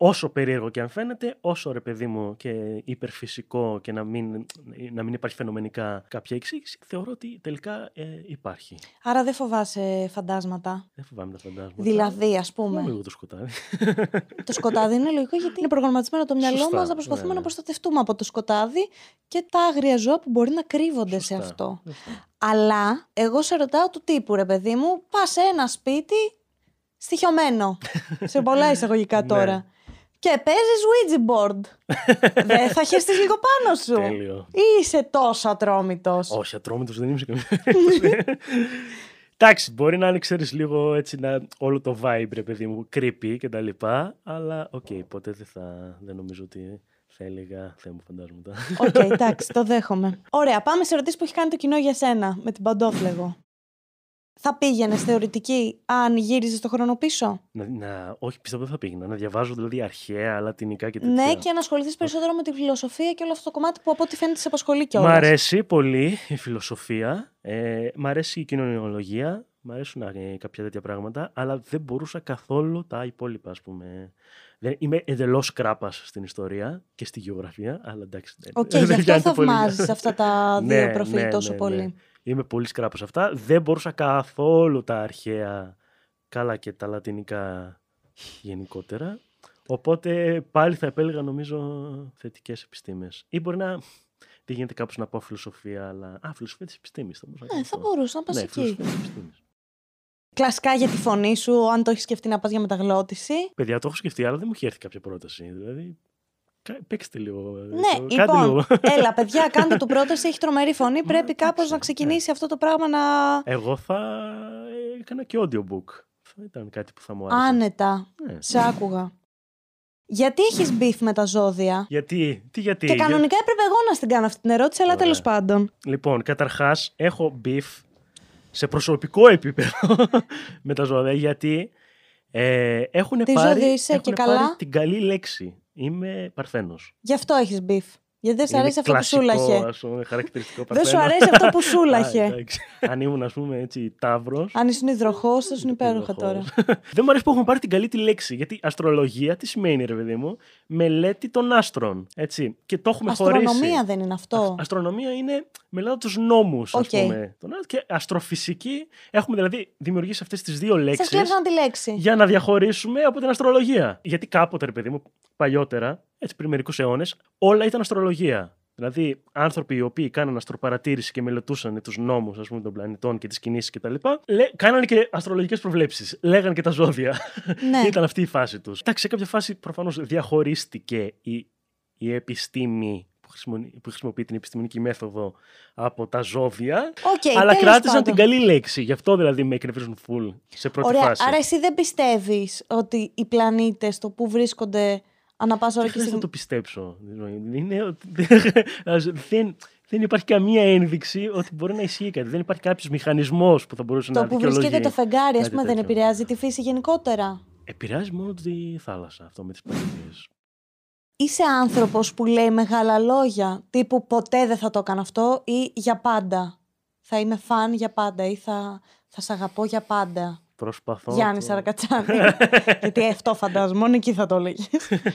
όσο περίεργο και αν φαίνεται, όσο ρε παιδί μου και υπερφυσικό και να μην, να μην υπάρχει φαινομενικά κάποια εξήγηση, θεωρώ ότι τελικά ε, υπάρχει. Άρα δεν φοβάσαι φαντάσματα. Δεν φοβάμαι τα φαντάσματα. Δηλαδή, ας πούμε. Φοβάμαι λίγο το σκοτάδι. Το σκοτάδι είναι λογικό γιατί είναι προγραμματισμένο το μυαλό Σωστά, μας να προσπαθούμε ναι. να προστατευτούμε από το σκοτάδι και τα άγρια ζώα που μπορεί να κρύβονται Σωστά, σε αυτό. σωστά. Αλλά εγώ σε ρωτάω του τύπου, ρε παιδί μου, πας σε ένα σπίτι στοιχειωμένο. Σε πολλά εισαγωγικά τώρα. Ναι. Και παίζεις Ouija board. Δεν θα χεστείς λίγο πάνω σου. Τέλειο. Ή είσαι τόσο ατρόμητος. Όχι, ατρόμητος δεν είμαι σε καμία περίπτωση. Εντάξει, μπορεί να είναι, ξέρεις, λίγο έτσι να, όλο το vibe, ρε παιδί μου, creepy και τα λοιπά, αλλά οκ, okay, ποτέ δεν θα, δεν νομίζω ότι θα έλεγα Θεέ μου φαντάσματα. Οκ, okay, εντάξει, το δέχομαι. Ωραία, πάμε σε ερωτήσεις που έχει κάνει το κοινό για σένα, με την παντόφλεγο. Θα πήγαινες θεωρητική αν γύριζες το χρόνο πίσω? Να, να, όχι, πιστεύω δεν θα πήγαινα. Να διαβάζω δηλαδή αρχαία, λατινικά και τέτοια. Ναι, και να ασχοληθείς περισσότερο με τη φιλοσοφία και όλο αυτό το κομμάτι που από ό,τι φαίνεται σε απασχολεί κιόλας. Μ' αρέσει πολύ η φιλοσοφία, ε, μ' αρέσει η κοινωνιολογία, μ' αρέσουν ε, κάποια τέτοια πράγματα, αλλά δεν μπορούσα καθόλου τα υπόλοιπα, ας πούμε. Δεν, είμαι εντελώς κράπας στην ιστορία και στη γεωγραφία, αλλά εντάξει. Οκ, okay, γι' αυτό θαυμάζεις αυτά τα δύο ναι, προφίλ ναι, τόσο ναι, πολύ. Ναι. Είμαι πολύ σκράπος σε αυτά. Δεν μπορούσα καθόλου τα αρχαία, καλά και τα λατινικά γενικότερα. Οπότε πάλι θα επέλεγα νομίζω θετικές επιστήμες. Ή μπορεί να... Δεν γίνεται κάπως να πω φιλοσοφία, αλλά... Α, φιλοσοφία της επιστήμης. Θα μπορούσα, ναι, θα μπορούσα να πας ναι, εκεί. φιλοσοφία της επιστήμης. Κλασικά για τη φωνή σου, αν το έχεις σκεφτεί να πας για μεταγλώτηση. Παιδιά, το έχω σκεφτεί, αλλά δεν μου έχει έρθει κάποια πρόταση. Δηλαδή, παίξτε λίγο. Ναι, το, λοιπόν, λίγο. Έλα παιδιά, κάντε του πρόταση, έχει τρομερή φωνή, πρέπει κάπως να ξεκινήσει αυτό το πράγμα να... Εγώ θα έκανα και audiobook. Θα ήταν κάτι που θα μου άρεσε. Άνετα, ναι. Σε άκουγα. Γιατί έχεις μπιφ με τα ζώδια? Γιατί, τι γιατί. Και κανονικά έπρεπε εγώ να στην κάνω αυτή την ερώτηση, αλλά τέλος πάντων. Λοιπόν, καταρχάς έχω μπιφ σε προσωπικό επίπεδο με τα ζώδια, γιατί ε, έχουν τι πάρει, ζώδιο είσαι έχουν και πάρει καλά? την καλή λέξη. Είμαι Παρθένος. Γι' αυτό έχεις μπιφ. Γιατί δεν σου αρέσει αυτό κλασικό, που σούλαχε. Ας πούμε, χαρακτηριστικό Δεν σου Παρθένο. αρέσει αυτό που σούλαχε. Αν ήμουν, ας πούμε, έτσι, Ταύρος. Αν ήσουν υδροχός, θα ήσουν υπέροχα τώρα. Δεν μου αρέσει που έχουμε πάρει την καλή τη λέξη. Γιατί αστρολογία τι σημαίνει, ρε παιδί μου? Μελέτη των άστρων. Έτσι. Και το έχουμε Αστρονομία χωρίσει. Αστρονομία δεν είναι αυτό. Α, αστρονομία είναι μελέτη τους νόμους, ας okay. πούμε. Και αστροφυσική. Έχουμε δηλαδή δημιουργήσει αυτές τις δύο λέξεις. Σας κλέψαν τη λέξη. Για να διαχωρίσουμε από την αστρολογία. Γιατί κάποτε, ρε παιδί μου, παλιότερα, έτσι πριν μερικούς αιώνες, όλα ήταν αστρολογία. Δηλαδή, άνθρωποι οι οποίοι κάνανε αστροπαρατήρηση και μελετούσαν τους νόμους, ας πούμε, των πλανητών και τις κινήσεις κτλ., κάνανε και αστρολογικές προβλέψεις. Λέγανε και τα ζώδια. Ναι. Ήταν αυτή η φάση τους. Εντάξει, σε κάποια φάση προφανώς διαχωρίστηκε η, η επιστήμη που, χρησιμο, που χρησιμοποιεί την επιστημονική μέθοδο από τα ζώδια. Okay, αλλά κράτησαν πάντων. την καλή λέξη. Γι' αυτό δηλαδή με εκνευρίζουν full σε πρώτη Ωραία, φάση. άρα εσύ δεν πιστεύεις ότι οι πλανήτες το που βρίσκονται ανά πάσα ώρα και στιγμή. στην... Δεν θα το πιστέψω. Είναι, δεν, δεν υπάρχει καμία ένδειξη ότι μπορεί να ισχύει κάτι. Δεν υπάρχει κάποιος μηχανισμός που θα μπορούσε το να δικαιολογεί. Το που βρίσκεται το φεγγάρι, ας πούμε, δεν τέτοιο. επηρεάζει τη φύση γενικότερα? Επηρεάζει μόνο τη θάλασσα αυτό με τις παραλίες. Είσαι άνθρωπος που λέει μεγάλα λόγια, τύπου ποτέ δεν θα το έκανα αυτό ή για πάντα? Θα είμαι φαν για πάντα ή θα, θα σ' αγαπώ για πάντα? Προσπαθώ. Γιάννη το... Σαρακατσάνη. Γιατί αυτό φαντάζομαι, μόνο εκεί θα το έλεγες.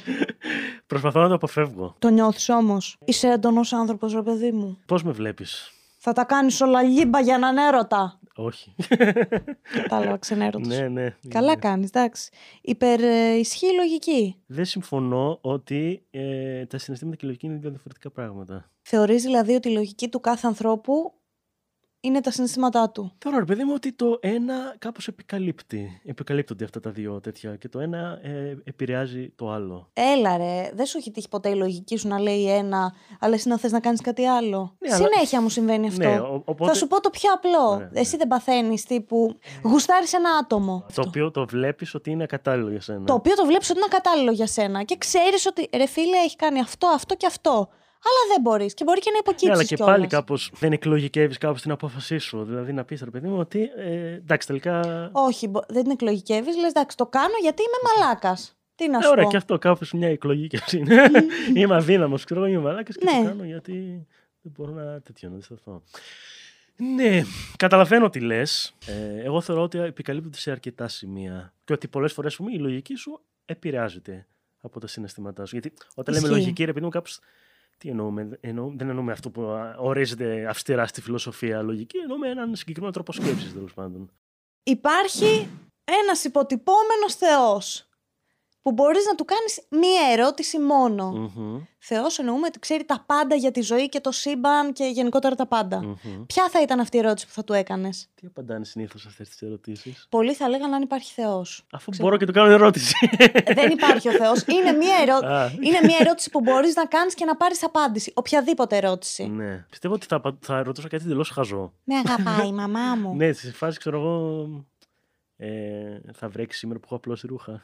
Προσπαθώ να το αποφεύγω. Το νιώθεις όμως? Είσαι έντονος άνθρωπος, ρε παιδί μου. Πώς με βλέπεις? Θα τα κάνεις όλα λίμπα για έναν έρωτα? Όχι. Κατάλαβα, ξενέρωτος. Ναι, ναι. Καλά ναι. κάνεις, εντάξει. Υπερισχύει η λογική. Δεν συμφωνώ ότι ε, τα συναισθήματα και η λογική είναι δύο διαφορετικά πράγματα. Θεωρείς δηλαδή ότι η λογική του κάθε ανθρώπου είναι τα συναισθήματά του? Τώρα, ρε παιδί μου, ότι το ένα κάπως επικαλύπτει. Επικαλύπτονται αυτά τα δύο τέτοια και το ένα ε, επηρεάζει το άλλο. Έλα ρε, δεν σου έχει τύχει ποτέ η λογική σου να λέει ένα, αλλά εσύ να θες να κάνεις κάτι άλλο? Ναι, Συνέχεια αλλά... μου συμβαίνει αυτό. Ναι, ο, οπότε... Θα σου πω το πιο απλό. Ωραία, ναι. Εσύ δεν παθαίνεις τύπου γουστάρεις ένα άτομο. Το αυτό. οποίο το βλέπεις ότι είναι ακατάλληλο για σένα. Το οποίο το βλέπεις ότι είναι ακατάλληλο για σένα και ξέρεις ότι ρε φίλε έχει κάνει αυτό, αυτό και αυτό. Αλλά δεν μπορείς και μπορεί και να υποκύψεις. Ναι, αλλά και κιόλας. πάλι κάπως δεν εκλογικεύεις κάπως την απόφασή σου. Δηλαδή να πεις, ρε παιδί μου, ότι ε, εντάξει, τελικά. Όχι, δεν την εκλογικεύεις. Λες εντάξει, το κάνω γιατί είμαι μαλάκας. Τι να σου ε, ωραία, πω. και αυτό κάπως μια εκλογικεύση είναι. Είμαι αδύναμος, ξέρω, είμαι μαλάκας και Ναι. το κάνω γιατί δεν μπορώ να τέτοιο να αντισταθώ. Ναι, καταλαβαίνω τι λες. Ε, εγώ θεωρώ ότι επικαλύπτονται σε αρκετά σημεία. Και ότι πολλές φορές πούμε, η λογική σου επηρεάζεται από τα συναισθήματά σου. Γιατί όταν Ισχύει. λέμε λογική, ρε παιδί μου, κάπως. Τι εννοούμε, εννοούμε, δεν εννοούμε αυτό που ορίζεται αυστηρά στη φιλοσοφία λογική, εννοούμε έναν συγκεκριμένο τρόπο σκέψης, τέλος πάντων. Υπάρχει ένας υποτυπώμενος Θεός που μπορείς να του κάνεις μία ερώτηση μόνο. Mm-hmm. Θεός εννοούμε ότι ξέρει τα πάντα για τη ζωή και το σύμπαν και γενικότερα τα πάντα. Mm-hmm. Ποια θα ήταν αυτή η ερώτηση που θα του έκανες? Τι απαντάνε συνήθως αυτές τις ερωτήσεις? Πολλοί θα λέγανε αν υπάρχει Θεός. Αφού Ξέρω. μπορώ και του κάνω ερώτηση. Δεν υπάρχει ο Θεός. Είναι μία, ερώ... Α. είναι μία ερώτηση που μπορείς να κάνεις και να πάρεις απάντηση. Οποιαδήποτε ερώτηση. Ναι. Πιστεύω ότι θα, θα ρωτούσα κάτι τελώς χαζό. Με αγαπάει η μαμά μου. Ναι, σε φάση ξέρω εγώ. Ε, θα βρέξει σήμερα που έχω απλώσει ρούχα.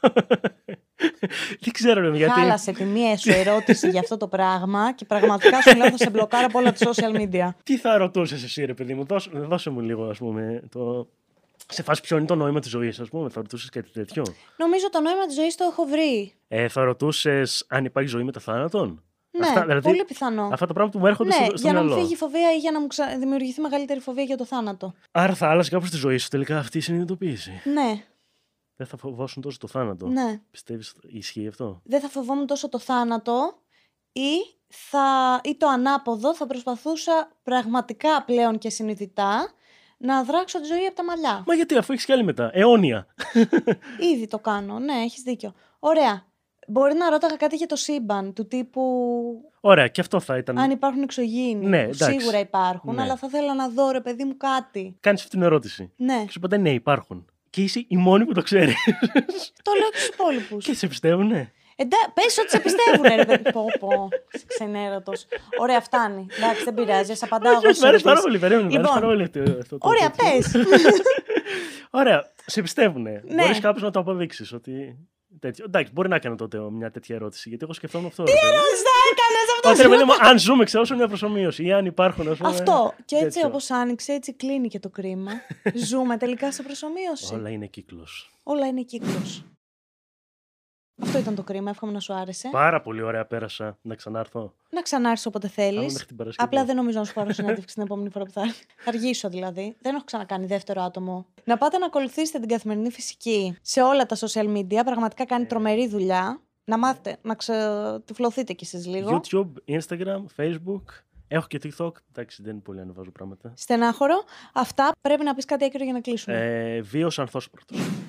Δεν ξέρω ρε, γιατί. Χάλασε τη μία σου ερώτηση για αυτό το πράγμα και πραγματικά σου λέω θα σε μπλοκάρω από όλα τα social media. Τι θα ρωτούσες εσύ, ρε παιδί μου, δώσε, δώσε μου λίγο, ας πούμε. Το... Σε φάση, ποιο είναι το νόημα της ζωής, ας πούμε, θα ρωτούσες κάτι τέτοιο? Νομίζω το νόημα της ζωής το έχω βρει. Ε, θα ρωτούσες αν υπάρχει ζωή μετά θάνατον. Ναι, Αυτά, δηλαδή, πολύ πιθανό. Αυτά τα πράγματα που μου έρχονται Ναι, στο, στο για να μυαλό. μου φύγει η φοβία ή για να μου ξα... δημιουργηθεί μεγαλύτερη φοβία για το θάνατο. Άρα θα άλλαζε κάπως τη ζωή σου τελικά αυτή η συνειδητοποίηση. Ναι, Δεν θα φοβόσουν τόσο το θάνατο. ναι. Πιστεύεις ισχύει αυτό? Δεν θα φοβόμουν τόσο το θάνατο ή, θα... ή το ανάποδο, θα προσπαθούσα πραγματικά πλέον και συνειδητά να δράξω τη ζωή από τα μαλλιά. Μα γιατί, αφού έχεις κι άλλη μετά. Αιώνια. Ήδη το κάνω, ναι, έχεις δίκιο. Ωραία. Μπορεί να ρώταγα κάτι για το σύμπαν, του τύπου Ωραία, και αυτό θα ήταν. αν υπάρχουν εξωγήινοι. Ναι, που εντάξει. σίγουρα υπάρχουν, Ναι. αλλά θα ήθελα να δω, ρε παιδί μου, κάτι. Κάνεις αυτή την ερώτηση. Ναι, Και σου είπατε ναι, υπάρχουν. Και είσαι η μόνη που το ξέρει. το λέω και στους υπόλοιπους. Και σε πιστεύουνε. Εντά, πες ότι σε πιστεύουν, ρε παιδί. Πω, πω. Είσαι ξενέρωτος. Ωραία, φτάνει. Εντάξει, δεν πειράζει. Ας απαντάω εγώ. Όχι, στις μ' αρέσει πάρα ερωτήσεις. πολύ. Περίμενε, μ' αρέσει Λοιπόν, πάρα πολύ αυτό- αυτό το Ωραία, τέτοιο. πες. Ωραία, σε πιστεύουνε. Ναι. Μπορείς κάπως να το αποδείξεις ότι. Τέτοιο. Εντάξει, μπορεί να κάνω τότε μια τέτοια ερώτηση. Γιατί εγώ σκεφτόμουν αυτό. Τι ερώτηση θα έκανες αυτό? Όχι, ρε παιδί μου, αν ζούμε, ξέρω, όσο μια προσωμείωση ή αν υπάρχουν. Ας πούμε, Αυτό. Και έτσι τέτοιο. όπως άνοιξε, έτσι κλείνει και το κρίμα. Ζούμε τελικά σε προσομοίωση. Όλα είναι κύκλος. Όλα είναι κύκλος. Αυτό ήταν το κρίμα. Εύχομαι να σου άρεσε. Πάρα πολύ ωραία πέρασα. Να ξανάρθω. Να ξανάρθεις όποτε Πάμε θέλεις. μέχρι την Παρασκευή. Απλά δεν νομίζω να σου πάρω συνέντευξη την επόμενη φορά που θα έρθει. Θα αργήσω δηλαδή. Δεν έχω ξανακάνει δεύτερο άτομο. Να πάτε να ακολουθήσετε την καθημερινή φυσική σε όλα τα social media. Πραγματικά κάνει τρομερή δουλειά. Να μάθετε, να ξετυφλωθείτε κι εσείς λίγο. YouTube, Instagram, Facebook. Έχω και TikTok. Εντάξει, δεν πολύ ανεβάζω πράγματα. Στενάχωρο. Αυτά πρέπει να πεις κάτι άκυρο για να κλείσουμε. Ε, βίος ανθόσπρωτος.